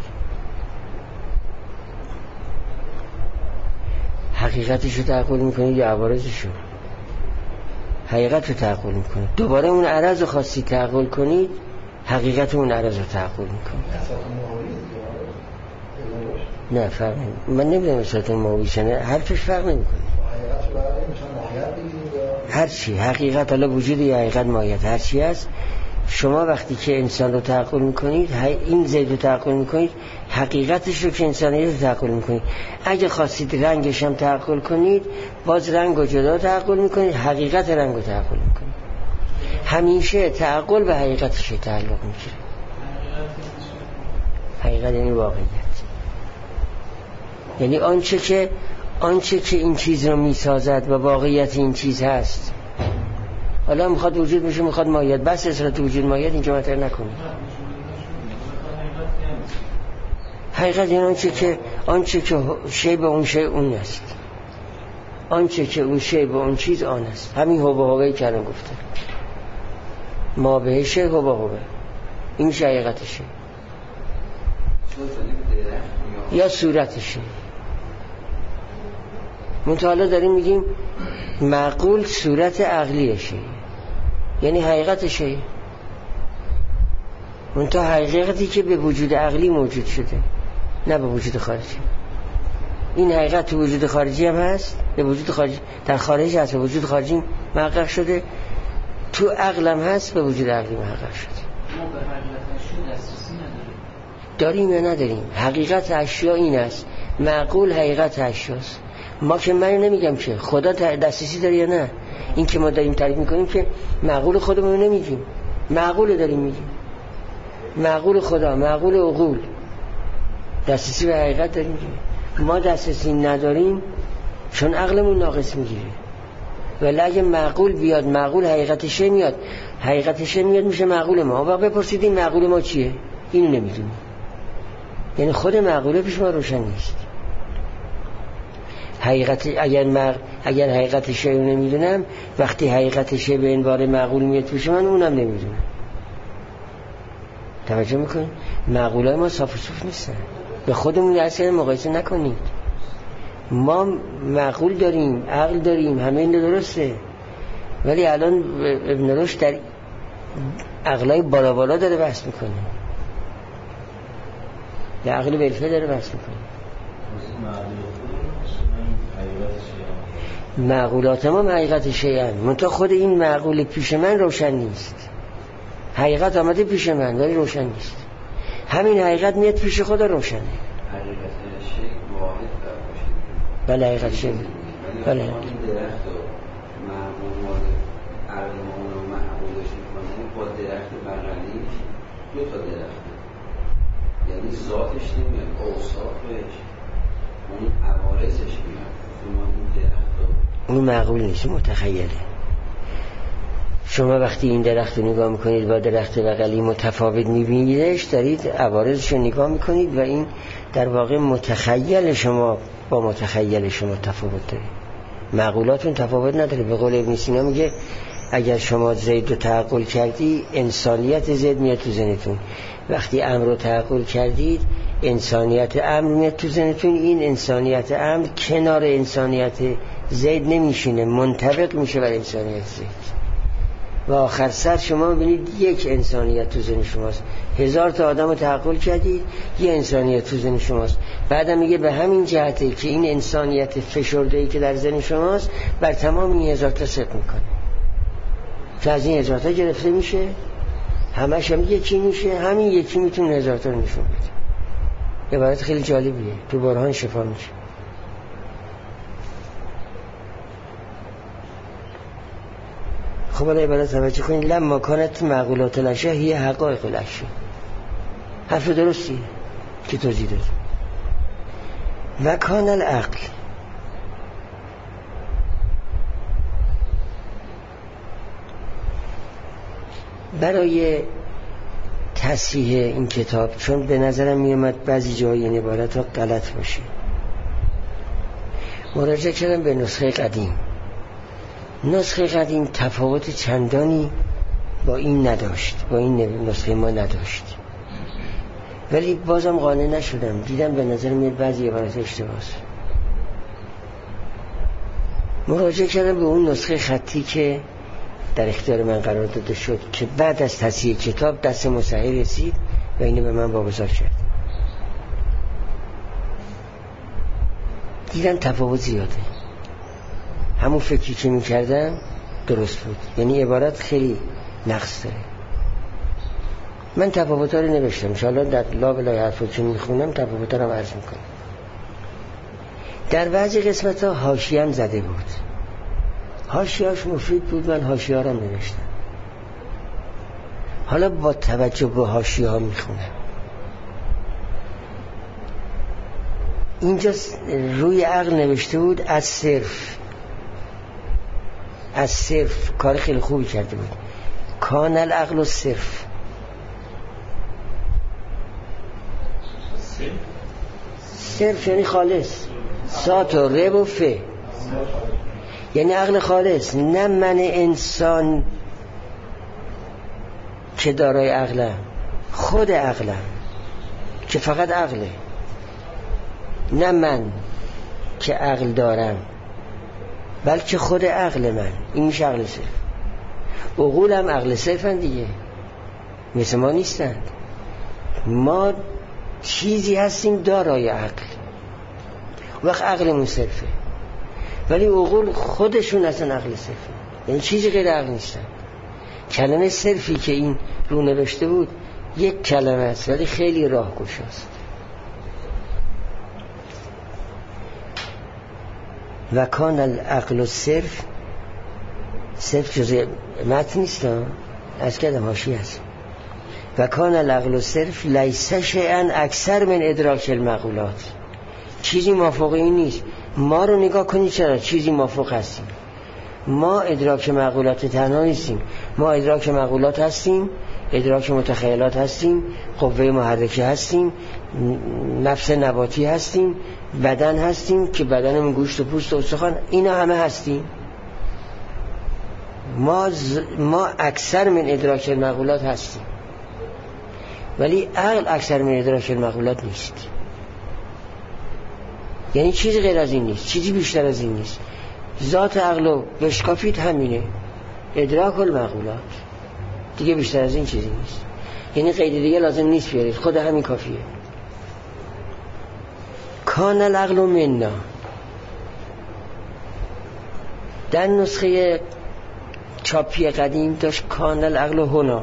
حقیقتش رو تعقل میکنید یا عوارضش رو؟ حقیقت رو تعقل میکنید. دوباره اون عرض رو خواستید تعقل کنید، حقیقت اون عرض رو تعقل میکنید. نه فرق نمیکنه. من نمیدونم اصلاحات ماویشه، نه حرفش فرق نمیکنه. هرچی حقیقت، حالا وجود یا حقیقت ماهیت هرچی هست، شما وقتی که انسان رو تعقل میکنید، این زید رو تعقل میکنید، حقیقتش رو که انسانیت رو تعقل میکنید. اگه خواستید رنگش هم تعقل کنید، باز رنگ رو جدا تعقل میکنید، حقیقت رنگ رو تعقل میکنید. همیشه تعقل به حقیقتش تعلق میگیره. حقیقت یعنی واقعیت، یعنی آنچه که این چیز رو میسازد و واقعیت این چیز هست. حالا میخواد وجود بشه، میخواد ماهیت، بس اصالت وجود ماهیت اینجا مطرح نکنید. حقیقت یعنی آنچه که شی به اون شی اون است، آنچه که اون شی به اون چیز آن است. همین هو به هوی که الان گفته، ما به شی هو به هوی، این میشه حقیقتشه یا صورتشه. منتها داریم میگیم معقول صورت عقلیشه، یعنی حقیقتشه. منتها حقیقتی که به وجود عقلی موجود شده، نه به وجود خارجی. این حقیقت تو وجود خارجی هم هست، به وجود خارجی در خارج هست، به وجود خارجی محقق شده، تو عقلم هست، به وجود عقلی محقق شده. ما به حقیقت اشیا دسترسی داریم یا نداریم؟ حقیقت اشیا این است. معقول حقیقت اشیاست. ما که من نمیگم که خدا دسترسی داره یا نه، این که ما داریم تعریف میکنیم که معقول خودمون رو نمیگیم، معقول داریم میگیم. معقول خدا، معقول عقول، دسترسی به حقیقت داریم میگیم. ما دسترسی نداریم چون عقلمون ناقص میگیره. ولی اگه معقول بیاد، معقول حقیقتش میاد، حقیقتش میاد میشه معقول ما. وقت بپرسید این معقول ما چیه؟ اینو نمیدونیم. یعنی خود معقوله پیش ما روشن نیست. حقیقت اگر حقیقتش رو نمیدونم، وقتی حقیقتش به عنوان معقول میاد پیش من، اونم نمیدونم. توجه میکنید؟ معقولای ما صاف و صوف نیستن. به خودمون اصلا مقایسه نکنید. ما معقول داریم، عقل داریم، همه این درسته. ولی الان ابن رشد در عقلای بالا بالا داره بحث میکنه، در عقل ولفه داره بحث میکنه. معقولات ما حقیقت شیئن، منتها خود این معقول پیش من روشن نیست. حقیقت آمده پیش من ولی روشن نیست. همین حقیقت میاد پیش خدا روشنه. حقیقت شیء واحد باشه. بله حقیقت شیء. بله. این درخت و معقول عقل ما رو معقولش میکنه با درخت بغلی دو تا درخت، یعنی ذاتش نمیاد، اوصافش اون عوارضش میاد. این درخت اون معقول نیست، متخیله. شما وقتی این درخت رو نگاه میکنید با درخت بغلی متفاوت میبینیدش، دارید عوارضش رو نگاه میکنید و این در واقع متخیل شما با متخیل شما تفاوت داره. معقولاتون تفاوت نداره. به قول ابن سینا میگه اگر شما زید رو تعقل کردی انسانیت زید میاد تو ذهنتون، وقتی امر رو تعقل کردید انسانیت امر میاد تو ذهنتون. این انسانیت امر کنار انسانیت زید نمیشینه، منطبق میشه بر انسانیت زید و آخر سر شما میبینید یک انسانیت تو ذهن شماست. 1000 تا آدم رو تعقل کردید، یک انسانیت تو ذهن شماست. بعدم میگه به همین جهته که این انسانیت فشرده‌ای که در ذهن شماست بر تمام این 1000 تا صدق میکنه، که از این 1000 تا گرفته میشه، همش هم یکی میشه، همین یکی میتونه 1000 تا رو نشون بده. عبارت خیلی جالبیه، تو برهان شفا میشه. خب الان عبارت توجه کنید. لما کانت معقولات الاشیاء هی حقایق الاشیاء. حرف درستیه که توضیح داد. و کان العقل، برای تصحیح این کتاب، چون به نظرم میامد بعضی جایی این عبارت ها غلط باشه، مراجعه کردم به نسخه قدیم. نسخه قدیم تفاوت چندانی با این نداشت، با این نسخه ما نداشت، ولی بازم قانع نشدم. دیدم به نظر میاد بعضی عبارات اشتباهه. مراجعه کردم به اون نسخه خطی که در اختیار من قرار داده شد که بعد از تصحیح کتاب دست مصحح رسید و اینو به من واگذار کرد. دیدم تفاوت زیاده. همون فکری که می‌کردم درست بود، یعنی عبارت خیلی نقص داره. من تفاوت‌ها رو نوشتم، ان شاءالله در لابلای حرفو که می‌خونم تفاوت‌ها رو عرض می‌کنم. در بعضی قسمت‌ها حاشیه هم زده بود، حاشیه‌اش مفید بود، من حاشیه‌ها رو نوشتم. حالا با توجه به حاشیه‌ها می‌خونم. اینجا روی عقل نوشته بود از صرف کار خیلی خوبی کرده بود. کان العقل صرف، صرف یعنی خالص، سات و رب و فه، یعنی عقل خالص، نه من انسان که دارای عقلم، خود عقلم که فقط عقله، نه من که عقل دارم بلکه خود عقل من. این میشه عقل صرف. عقول هم عقل صرفن دیگه، مثل ما نیستند. ما چیزی هستیم دارای عقل، وقت عقلمون صرفه، ولی عقول خودشون اصلا عقل صرفه، یعنی چیزی غیر عقل نیستن. کلمه صرفی که این رو نوشته بود یک کلمه است ولی خیلی راهگشا است. و کان العقل صرف، صرف جزء متن نیست، از کدام حاشیه است. و کان العقل صرف لیس شیئا اکثر من ادراک المعقولات، چیزی مافوق این نیست. ما رو نگاه کنید، چرا چیزی مافوق هستیم. ما ادراک معقولات تنها نیستیم، ما ادراک معقولات هستیم، ادراک متخیلات هستیم، قوه محرکه هستیم، نفس نباتی هستیم، بدن هستیم که بدنمون گوشت و پوست و استخوان، اینا همه هستیم. ما اکثر من ادراک المعقولات هستیم، ولی عقل اکثر من ادراک المعقولات نیست. یعنی چیزی غیر از این نیست، چیزی بیشتر از این نیست. ذات عقل رو بشکافید همینه، ادراک المعقولات، دیگه بیشتر از این چیزی نیست. یعنی قید دیگه لازم نیست بیارید، خود همین کافیه. کان العقل منا، در نسخه چاپی قدیم داشت کان العقل هنا.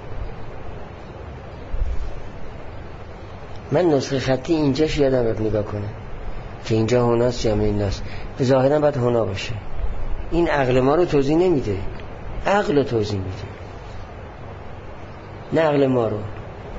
من نسخه خطی اینجاش یادم رفت نگاه کنم که اینجا هناست جمع ایناست، ظاهرا باید هنا باشه. این عقل ما رو توضیح نمیده، عقل رو توضیح میده، نه عقل ما رو.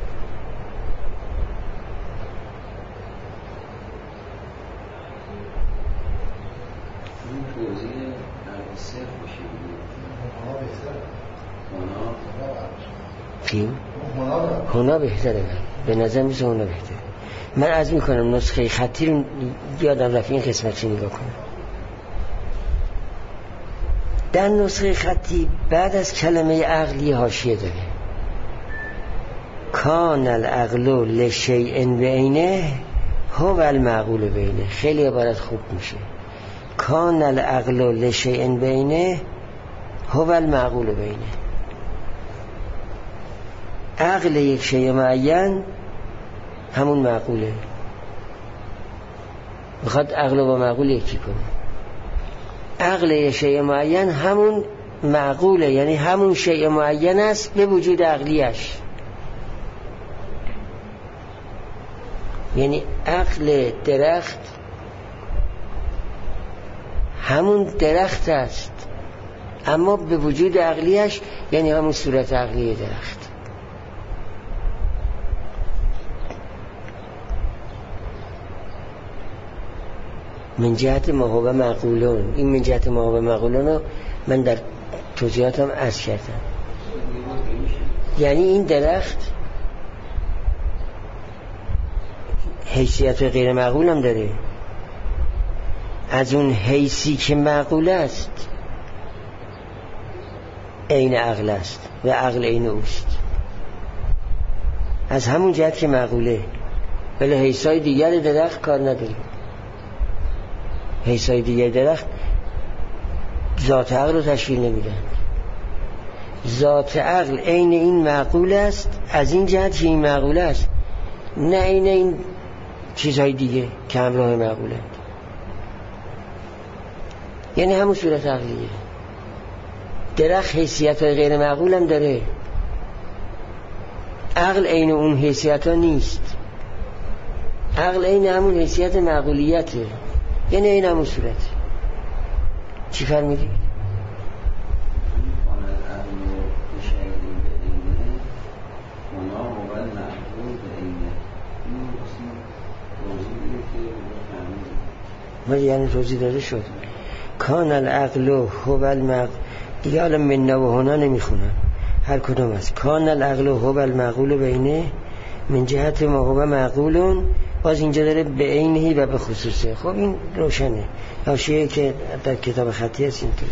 کی؟ هنا بهتره، به نظر میسه هنا بهتره. من عرض میکنم نسخه خطی رو یادم رفت این قسمت چی نگاه کنم. در نسخه خطی بعد از کلمه عقلی حاشیه داره، کان العقل لشیء بعینه هو المعقول بینه. خیلی عبارت خوب میشه، کان العقل لشیء بعینه هو المعقول بینه. عقل یک شیء معین همون معقوله، میخواد عقل با معقول یکی کنه. عقل یک شیء معین همون معقوله، یعنی همون شیء معین است به وجود عقلیش. یعنی عقل درخت همون درخت است اما به وجود عقلیش، یعنی همون صورت عقلی درخت. من جهت ما هو معقولون، این من جهت ما هو معقولون رو من در توضیحاتم عرض کردم. یعنی این درخت حیثیت غیر معقول هم داره، از اون حیثی که معقول است عین عقل است و عقل عین اوست، از همون جهت که معقوله. ولی حیثای دیگر درخت کار نداره. حیثای دیگر درخت ذات عقل رو تشکیل نمیدن. ذات عقل عین این معقول است از این جهت که این معقول است، نه عین این چیزهای دیگه که همراه معقولند. یعنی همون صورت عقلیه. درخت حیثیت های غیر معقول هم داره، عقل عین اون حیثیت ها نیست. عقل عین همون حیثیت معقولیته، یعنی این همون صورت. چی فرمیدی؟ یعنی توضیح داده شد کان العقل هو المعقول. دیگه حالا من و هنا نمیخونم، هر کدوم است. کان العقل هو المعقول بینه من جهت ما هو معقولون. باز اینجا داره به عینهی و به خصوصه. خب این روشنه، حاشیه‌ای که در کتاب خطی هست اینطور.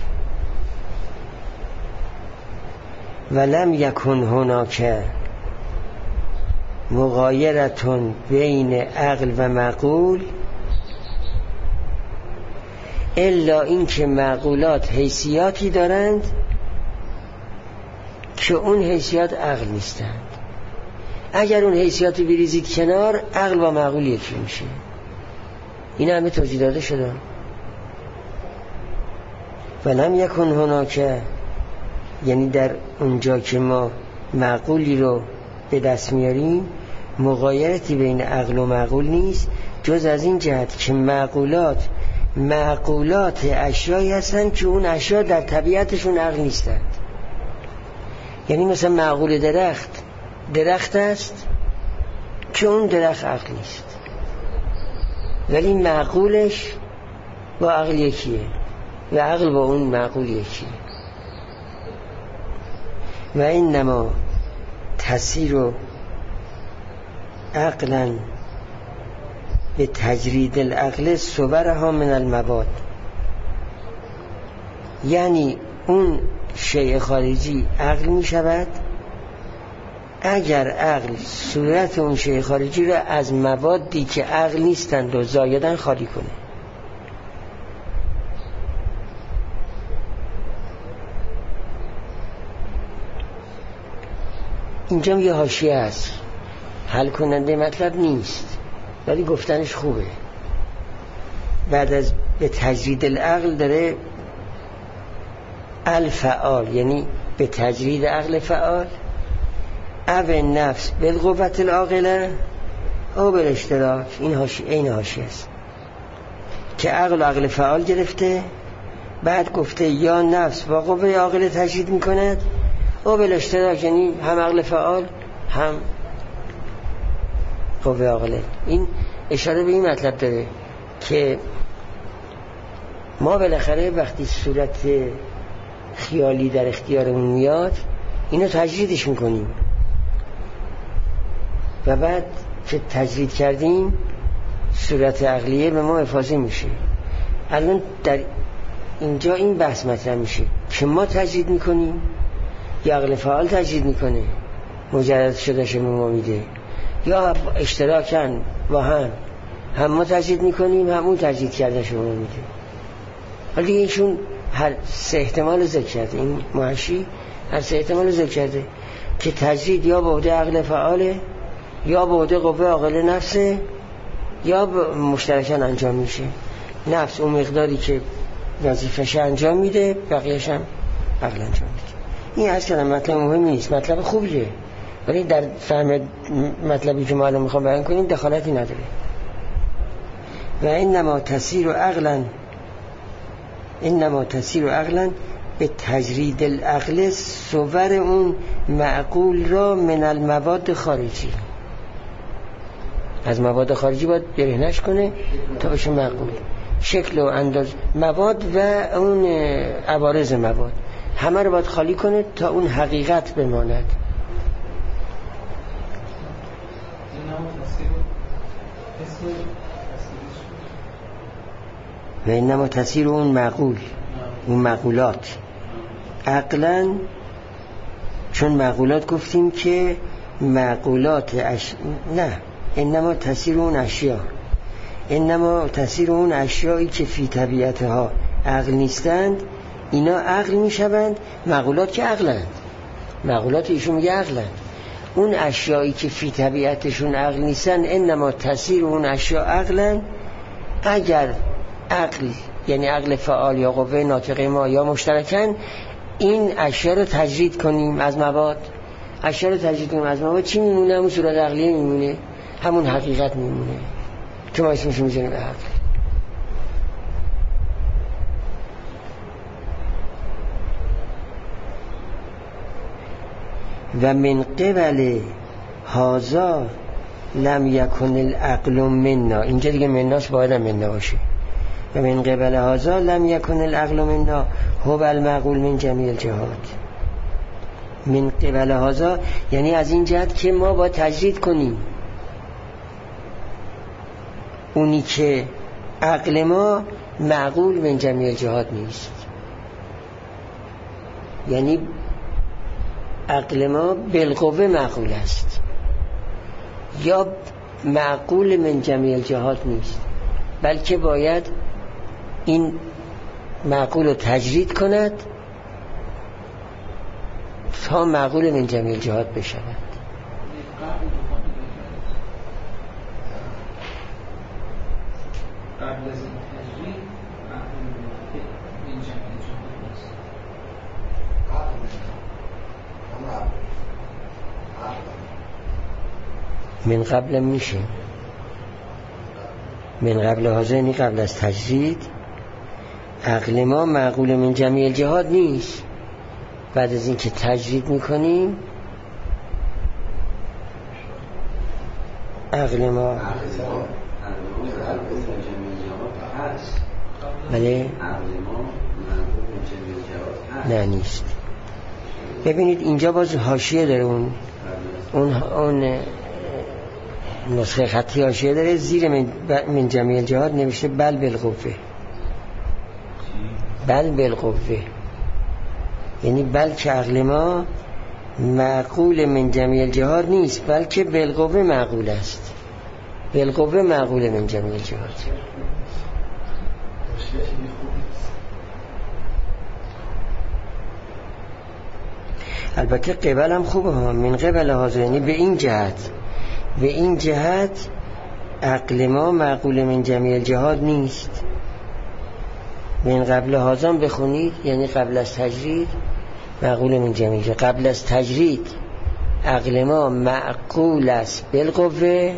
ولم یکن هناک مغایرتون بین عقل و معقول الا این که معقولات حیثیاتی دارند که اون حیثیات عقل نیستند. اگر اون حیثیاتی بریزید کنار، عقل با معقول یکی میشه. این همه توضیح داده شده. ولم یکن هناک، یعنی در اونجا که ما معقولی رو به دست میاریم مغایرتی بین عقل و معقول نیست، جز از این جهت که معقولات اشیایی هستند که اون اشیا در طبیعتشون عقل نیستند. یعنی مثلا معقول درخت است که اون درخت عقل نیست، ولی معقولش با عقل یکیه و عقل با اون معقول یکیه. و اینما تسیر عقلا به تجرید العقل صورها من المواد. یعنی اون شیء خارجی عقل می شود اگر عقل صورت اون شیء خارجی را از موادی که عقل نیستند و زایدن خالی کنه. اینجا یه حاشیه هست، حل کننده مطلب نیست ولی گفتنش خوبه. بعد از به تجرید العقل داره الفعال، یعنی به تجرید عقل فعال، او نفس بالقوت العاقله او بالاشتراک. این حاشیه است که عقل فعال گرفته، بعد گفته یا نفس با قوه عاقله تجرید میکند او بالاشتراک، یعنی هم عقل فعال هم قوه عاقله. این اشاره به این مطلب داره که ما بالاخره وقتی صورت خیالی در اختیارمون میاد اینو تجریدش میکنیم و بعد که تجرید کردیم صورت عقلیه به ما افاضه میشه. الان در اینجا این بحث مطرح میشه که ما تجرید میکنیم یا عقل فعال تجرید میکنه مجرد شدهش ما میده، یا اشتراکن با هم ما تجرید میکنیم هم اون تجرید کرده شما میده. ولی ایشون هر سه احتمال ذکر کرده، این محشی هر سه احتمال ذکر کرده که تجرید یا به عهده عقل فعاله یا به عهده قوه عاقله نفسه یا مشترکاً انجام میشه. نفس اون مقداری که وظیفه‌ش انجام میده، بقیه‌ش هم عقل انجام میده. این اصلا مطلب مهمی نیست، مطلب خوبیه ولی در فهم مطلبی که ما الان میخوام بیان کنیم دخالتی نداره. و انما تسیر عقلا به تجرید العقل صور اون معقول را من المواد خارجی، از مواد خارجی باید برهنش کنه تا بشه معقول. شکل و انداز مواد و اون عوارض مواد همه رو باید خالی کنه تا اون حقیقت بماند. و اینما تسیر اون معقول، اون معقولات عقلا، چون معقولات گفتیم که معقولات نه، انما تسیر اون اشیا، انما تسیر اون اشیایی که فی طبیعتها عقل نیستند اینا عقل میشوند. معقولات که عقلند، معقولات ایشون میگه عقلند. اون اشیایی که فی طبیعتشون عقل نیستن انما تسیر اون اشیا عقلند. اگر عقل یعنی عقل فعال یا قوه ناطقه ما یا مشترکن این اشیا رو تجرید کنیم از مواد، اشیا رو تجرید کنیم از مواد، چی میمونه؟ همون صورت عقلیه میمونه، همون حقیقت میمونه که ما اسمش میذاریم به عقل. و من قبل هذا لم یکن العقل منا، اینجا دیگه مناس باید هم منا باشه. و من قبل هذا لم یکن العقل منا هو المعقول من جمیع الجهات. من قبل هذا یعنی از این جهت که ما باید تجرید کنیم اونی که عقل ما معقول من جمیع الجهات نیست، یعنی عقل ما بالقوه معقول است یا معقول من جمیع الجهات نیست، بلکه باید این معقول رو تجرید کند تا معقول من جمیع الجهات بشود. قبل از این تجرید من جمیع الجهات نیست. من قبل میشه، من قبل حاضرینی قبل از تجرید عقل ما معقول من جمیع الجهات نیست. بعد از این که تجرید میکنیم عقل ما بله نه نیست. ببینید اینجا باز حاشیه داره، اون نسخه خطی حاشیه داره، زیر من جمیع الجهات نوشته بل بالقوه، بل بالقوه، یعنی بلکه عقل ما معقول من جمیع الجهات نیست بلکه بالقوه معقول است، بالقوه معقول من جمیع الجهات. البته قبل هم خوبه ها، من قبل هذا یعنی به این جهت عقل ما معقول من جمیع الجهات نیست. من قبل هذا بخونید یعنی قبل از تجرید معقول من جمیع الجهات. قبل از تجرید عقل ما معقول است بالقوه،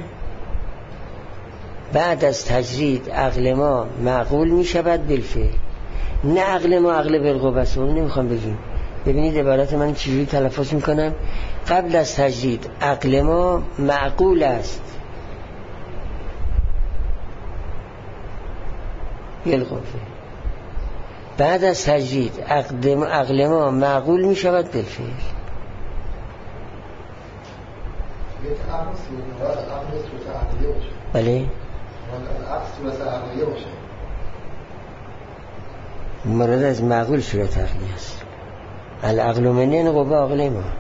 بعد از تجرید عقل ما معقول می شود بالفعل. نه عقل ما عقل بالقوه است، اون نمیخوام بگیم. ببینید عبارت من چجوری تلفظ میکنم. قبل از تجرید عقل ما معقول است بالقوه، بعد از تجرید عقل ما معقول می شود بالفعل. بله مراد از معقول صورت عقلی است. العقل منین قوه عقل ما.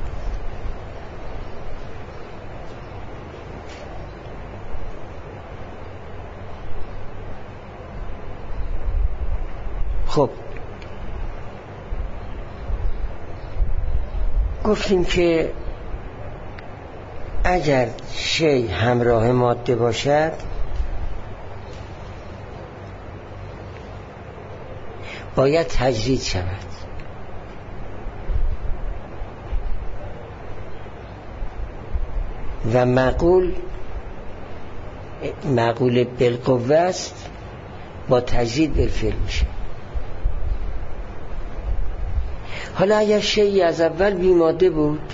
خب گفتیم که اگر شی همراه ماده باشد باید تجرید شود. و معقول بالقوه است، با تجرید بالفعل میشه. حالا اگر شیئی از اول بی ماده بود،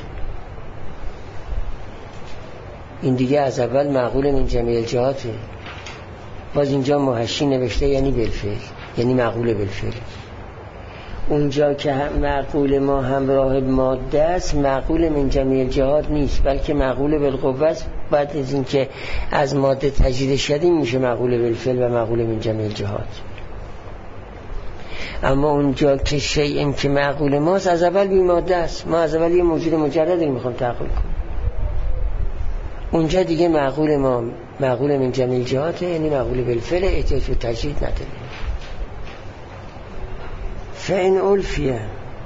این دیگه از اول معقول من جمیع الجهاته. باز اینجا محشی نوشته یعنی بالفعل، یعنی معقول بالفعل. اونجا که معقول ما همراه ماده است معقول من جمیع الجهات نیست، بلکه معقول بالقوه است. بعد از این که از ماده تجرید شدیم میشه معقول بالفعل و معقول من جمیع الجهات. اما اونجا که شیء که معقول ماست از اول بی ماده است، ما از اول یه موجود مجردی میخوام تعقل کنیم. اونجا دیگه معقول ما معقول من جمیع الجهات یعنی معقول بالفعل، احتیاج به تجرید نداره. فإن ألفیه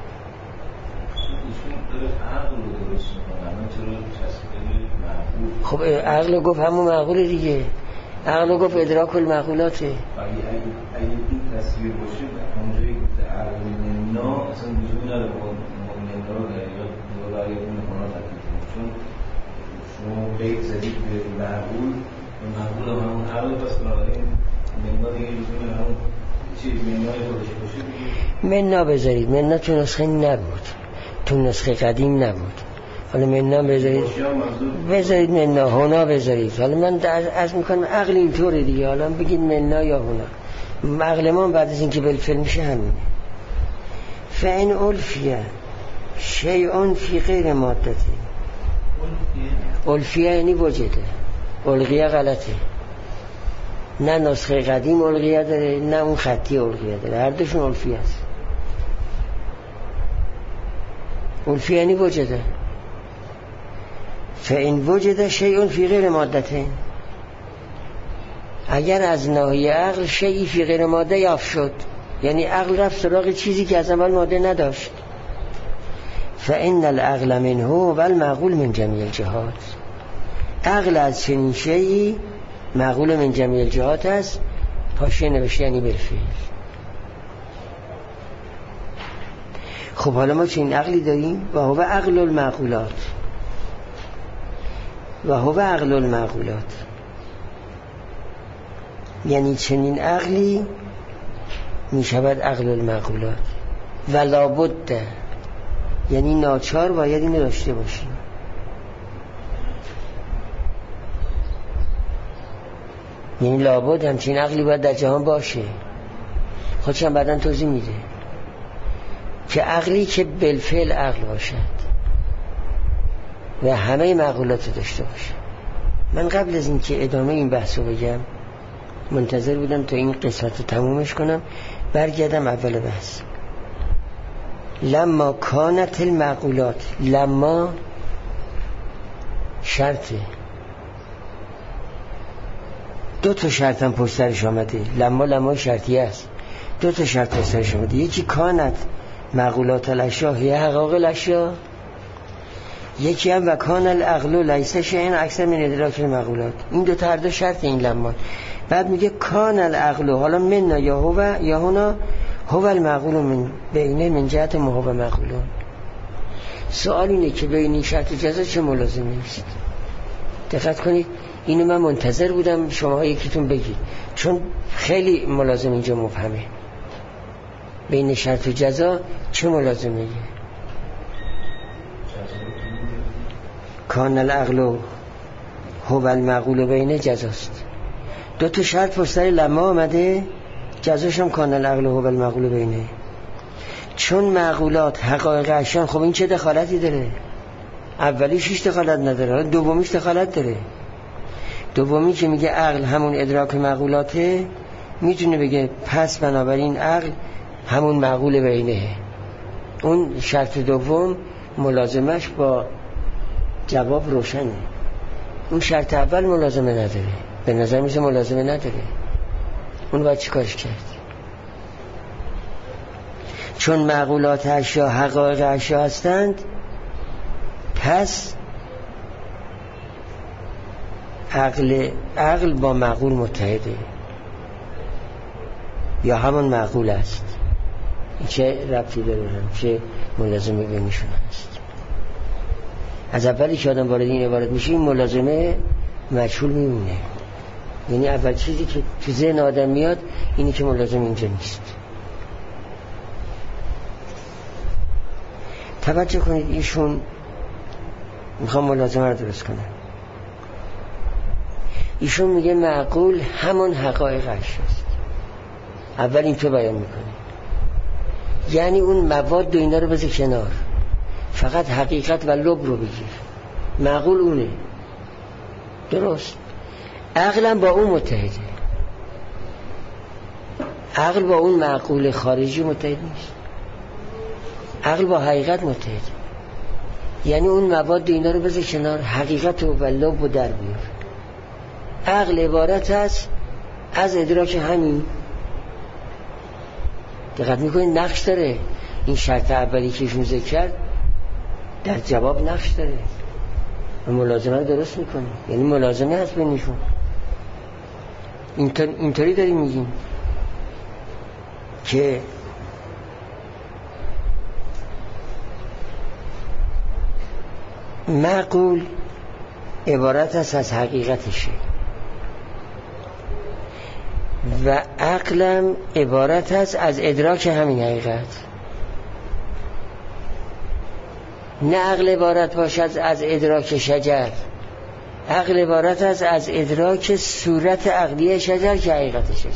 خب عقل گفت همون معقول دیگه. عقل گفت ادراک المعقولاته. اگه این تصویر باشه اونجایی که عقل مننا اصلا وجود نداره. مننا رو در یاد میکنه تکلیف، چون شما قید زدید به معقول و معقول همون عقل، پس بنابراین مننا دیگه وجود نداره. همون چیز منای خودش باشه دیگه. مننا بذارید. مننا تو نسخه نبود، تو نسخه قدیم نبود. حالا مننا بذارید مننا، هنا بذارید. حالا من عرض میکنم عقل اینطوره دیگه. حالا بگید مننا یا هنا. عقل ما بعد از اینکه بالفعل میشه همینه. فإن ألفیه شیء فی غیر مادته. ألفیه یعنی وجده. الغیه غلطه. نه نسخه قدیم الغیه داره نه اون خطی الغیه داره، هر دوشون الفیه است. الفیه یعنی وجده. فإن وجد شیء فی غیر مادته، اگر از ناحیه عقل شیئی فی غیر ماده یافت شد، یعنی عقل رفت سراغ چیزی که از اول ماده نداشت، فإن العقل منه و المعقول من جمیع الجهات. عقل از چنین شیئی معقول من جمیع الجهات است. حاشیه نوشته یعنی بالفعل. خب حالا ما چنین عقلی داریم و هو عقل المعقولات. و هو عقل المعقولات یعنی چنین عقلی می شود عقل المعقولات. و لابد یعنی ناچار باید اینو داشته باشیم. یعنی لابد همچین عقلی باید در جهان باشه. خودشم بعداً توضیح میده که عقلی که بالفعل عقل باشد و همه معقولات داشته باشه. من قبل از این که ادامه این بحث رو بگم منتظر بودم تا این قسمت رو تمومش کنم برگردم اول بحث. لما کانت المعقولات، لما شرطه، دو تا شرط هم پشت سرش آمده. لما شرطی است، دو تا شرط پشت سرش آمده. یکی کانت معقولات الاشیا هی حقایق الاشیا یکی هم وکان العقل لیس شیئا اکثر من ادراک المعقولات. این دو تا هر دو شرط این لمان. بعد میگه کان العقل، حالا من یا هو یا هنا هو المعقول من بینه من جهت ما هو معقولون. سوال اینه که بین این شرط و جزا چه ملازمه است؟ دقت کنید، اینو من منتظر بودم شما یکیتون بگید، چون خیلی ملازم اینجا مبهمه. بین شرط و جزا چه ملازمه؟ کان العقل هو المعقول بینه جزاست. دو تا شرط پشت سر لما آمده، جزاش هم کان العقل هو المعقول بینه. چون معقولات حقایق اشیان، خب این چه دخالتی داره؟ اولیش هیچ دخالت نداره، دومیش دخالت داره. دومی که میگه عقل همون ادراک معقولاته، میتونه بگه پس بنابراین عقل همون معقول بینه. اون شرط دوم ملازمش با جواب روشنه. اون شرط اول ملازمه نداره، به نظر میشه ملازمه نداره. اون باید چی کارش کرد؟ چون معقولات اشیا حقایق اشیا هستند، پس عقل با معقول متحده یا همون معقول است. این چه ربطی داره هم؟ چه ملازمه بینشون هست؟ از اولی که آدم وارد این عبارت میشه این ملازمه مجهول میمونه. یعنی اول چیزی که تو ذهن آدم میاد اینی که ملازم اینجا نیست. توجه کنید، ایشون میخوام ملازمه رو درست کنم. ایشون میگه معقول همون حقایق اشیاست. اول این تو بیان میکنه، یعنی اون مواد و اینا رو بذار کنار، فقط حقیقت و لب رو بگیر. معقول اونه، درست. عقلم با اون متحده. عقل با اون معقول خارجی متحد نیست، عقل با حقیقت متحده. یعنی اون مواد و اینا رو بذار کنار، حقیقت و لب رو در بیار. عقل عبارت است از ادراک همین. دقت میکنید نقش داره. این شرط اولی که ایشون ذکر کرد در جواب نقش داره و ملازمه رو درست میکنه. یعنی ملازمه هست بینشون. اینطوری داریم میگیم که معقول عبارت است از حقیقتشه و عقلم عبارت است از ادراک همین حقیقت. نه عقل عبارت باشد از ادراک شجر، عقل عبارت است از ادراک صورت عقلی شجر که حقیقت شجر.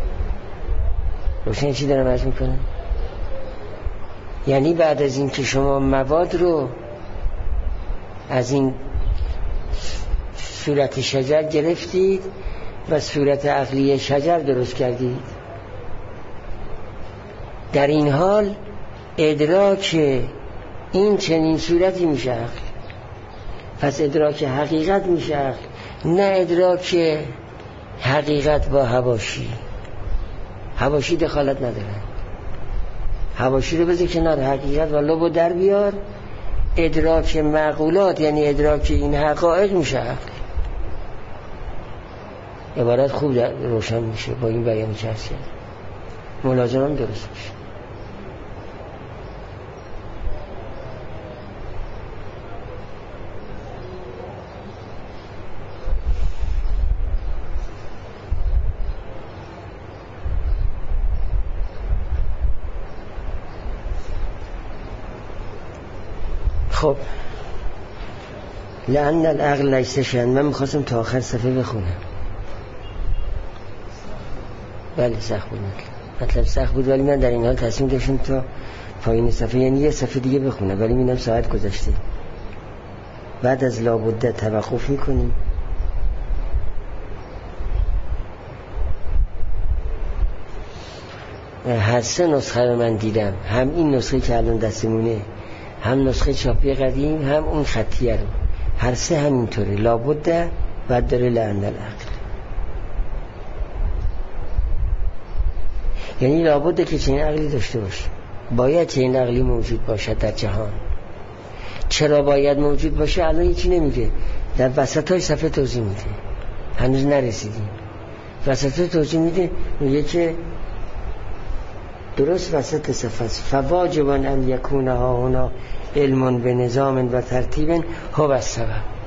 روشن چی دارم عرض میکنم؟ یعنی بعد از این که شما مواد رو از این صورت شجر گرفتید و صورت عقلی شجر درست کردید، در این حال ادراک این چنین صورتی میشه عقل. پس ادراک حقیقت میشه عقل، نه ادراک حقیقت با حواشی. حواشی دخالت نداره. حواشی رو بذار کنار، حقیقت و لبو در بیار. ادراک معقولات یعنی ادراک این حقایق میشه عقل. عبارت خوب روشن میشه با این بیانی که هست. ملازمم درست میشه. خب لأن العقل لیس شیئا. من میخواستم تا آخر صفحه بخونم. بله سخت بود، مطلب سخت بود، ولی من در این حال تصمیم داشتم تا پایین صفحه، یعنی یه صفحه دیگه بخونم، ولی میدم ساعت گذشته. بعد از لابد توقف میکنیم. هر سه نسخه رو من دیدم، هم این نسخه که الان دستمونه، هم نسخه چاپی قدیم، هم اون خطیه رو. هر سه همینطوره، لابد بعد داره لأن العقل. یعنی لابد که چنین عقلی داشته باشه، باید چنین عقلی موجود باشد در جهان. چرا باید موجود باشه الان هیچی نمیگه، در وسطای صفحه توضیح میده، هنوز نرسیدیم. وسطای توضیح میده، میگه که درست وسط صفحه است. فواجبا ان یکون ها هنا علم به نظام و ترتیب هو السبب.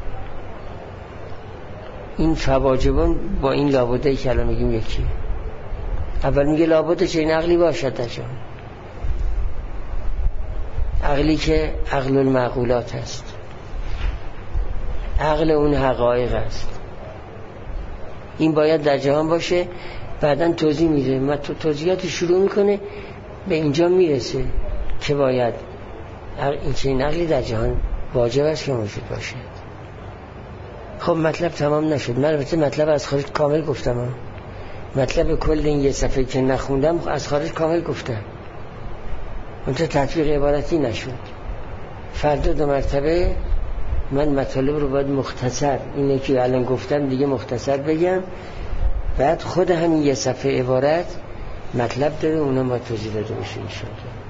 این فواجبان با این لابده که الان میگیم یکی. اول میگه لابده چه این عقلی باشد در جهان، عقلی که عقل المعقولات است، عقل اون حقایق است، این باید در جهان باشه. بعدن توضیح میده، توضیحات شروع میکنه به اینجا میرسه که باید این چنین عقلی در جهان واجب است که موجود باشه. خب مطلب تمام نشد. من البته مطلب از خارج کامل گفتم، مطلب کل این یه صفحه که نخوندم از خارج کامل گفتم، اونجا تطبیق عبارتی نشد. فردا 2 مرتبه من مطالب رو باید مختصر، اینه که الان گفتم دیگه مختصر بگم، بعد خود همین یه صفحه عبارت مطلب داره، اونم باید توضیح داده بشه انشاءالله.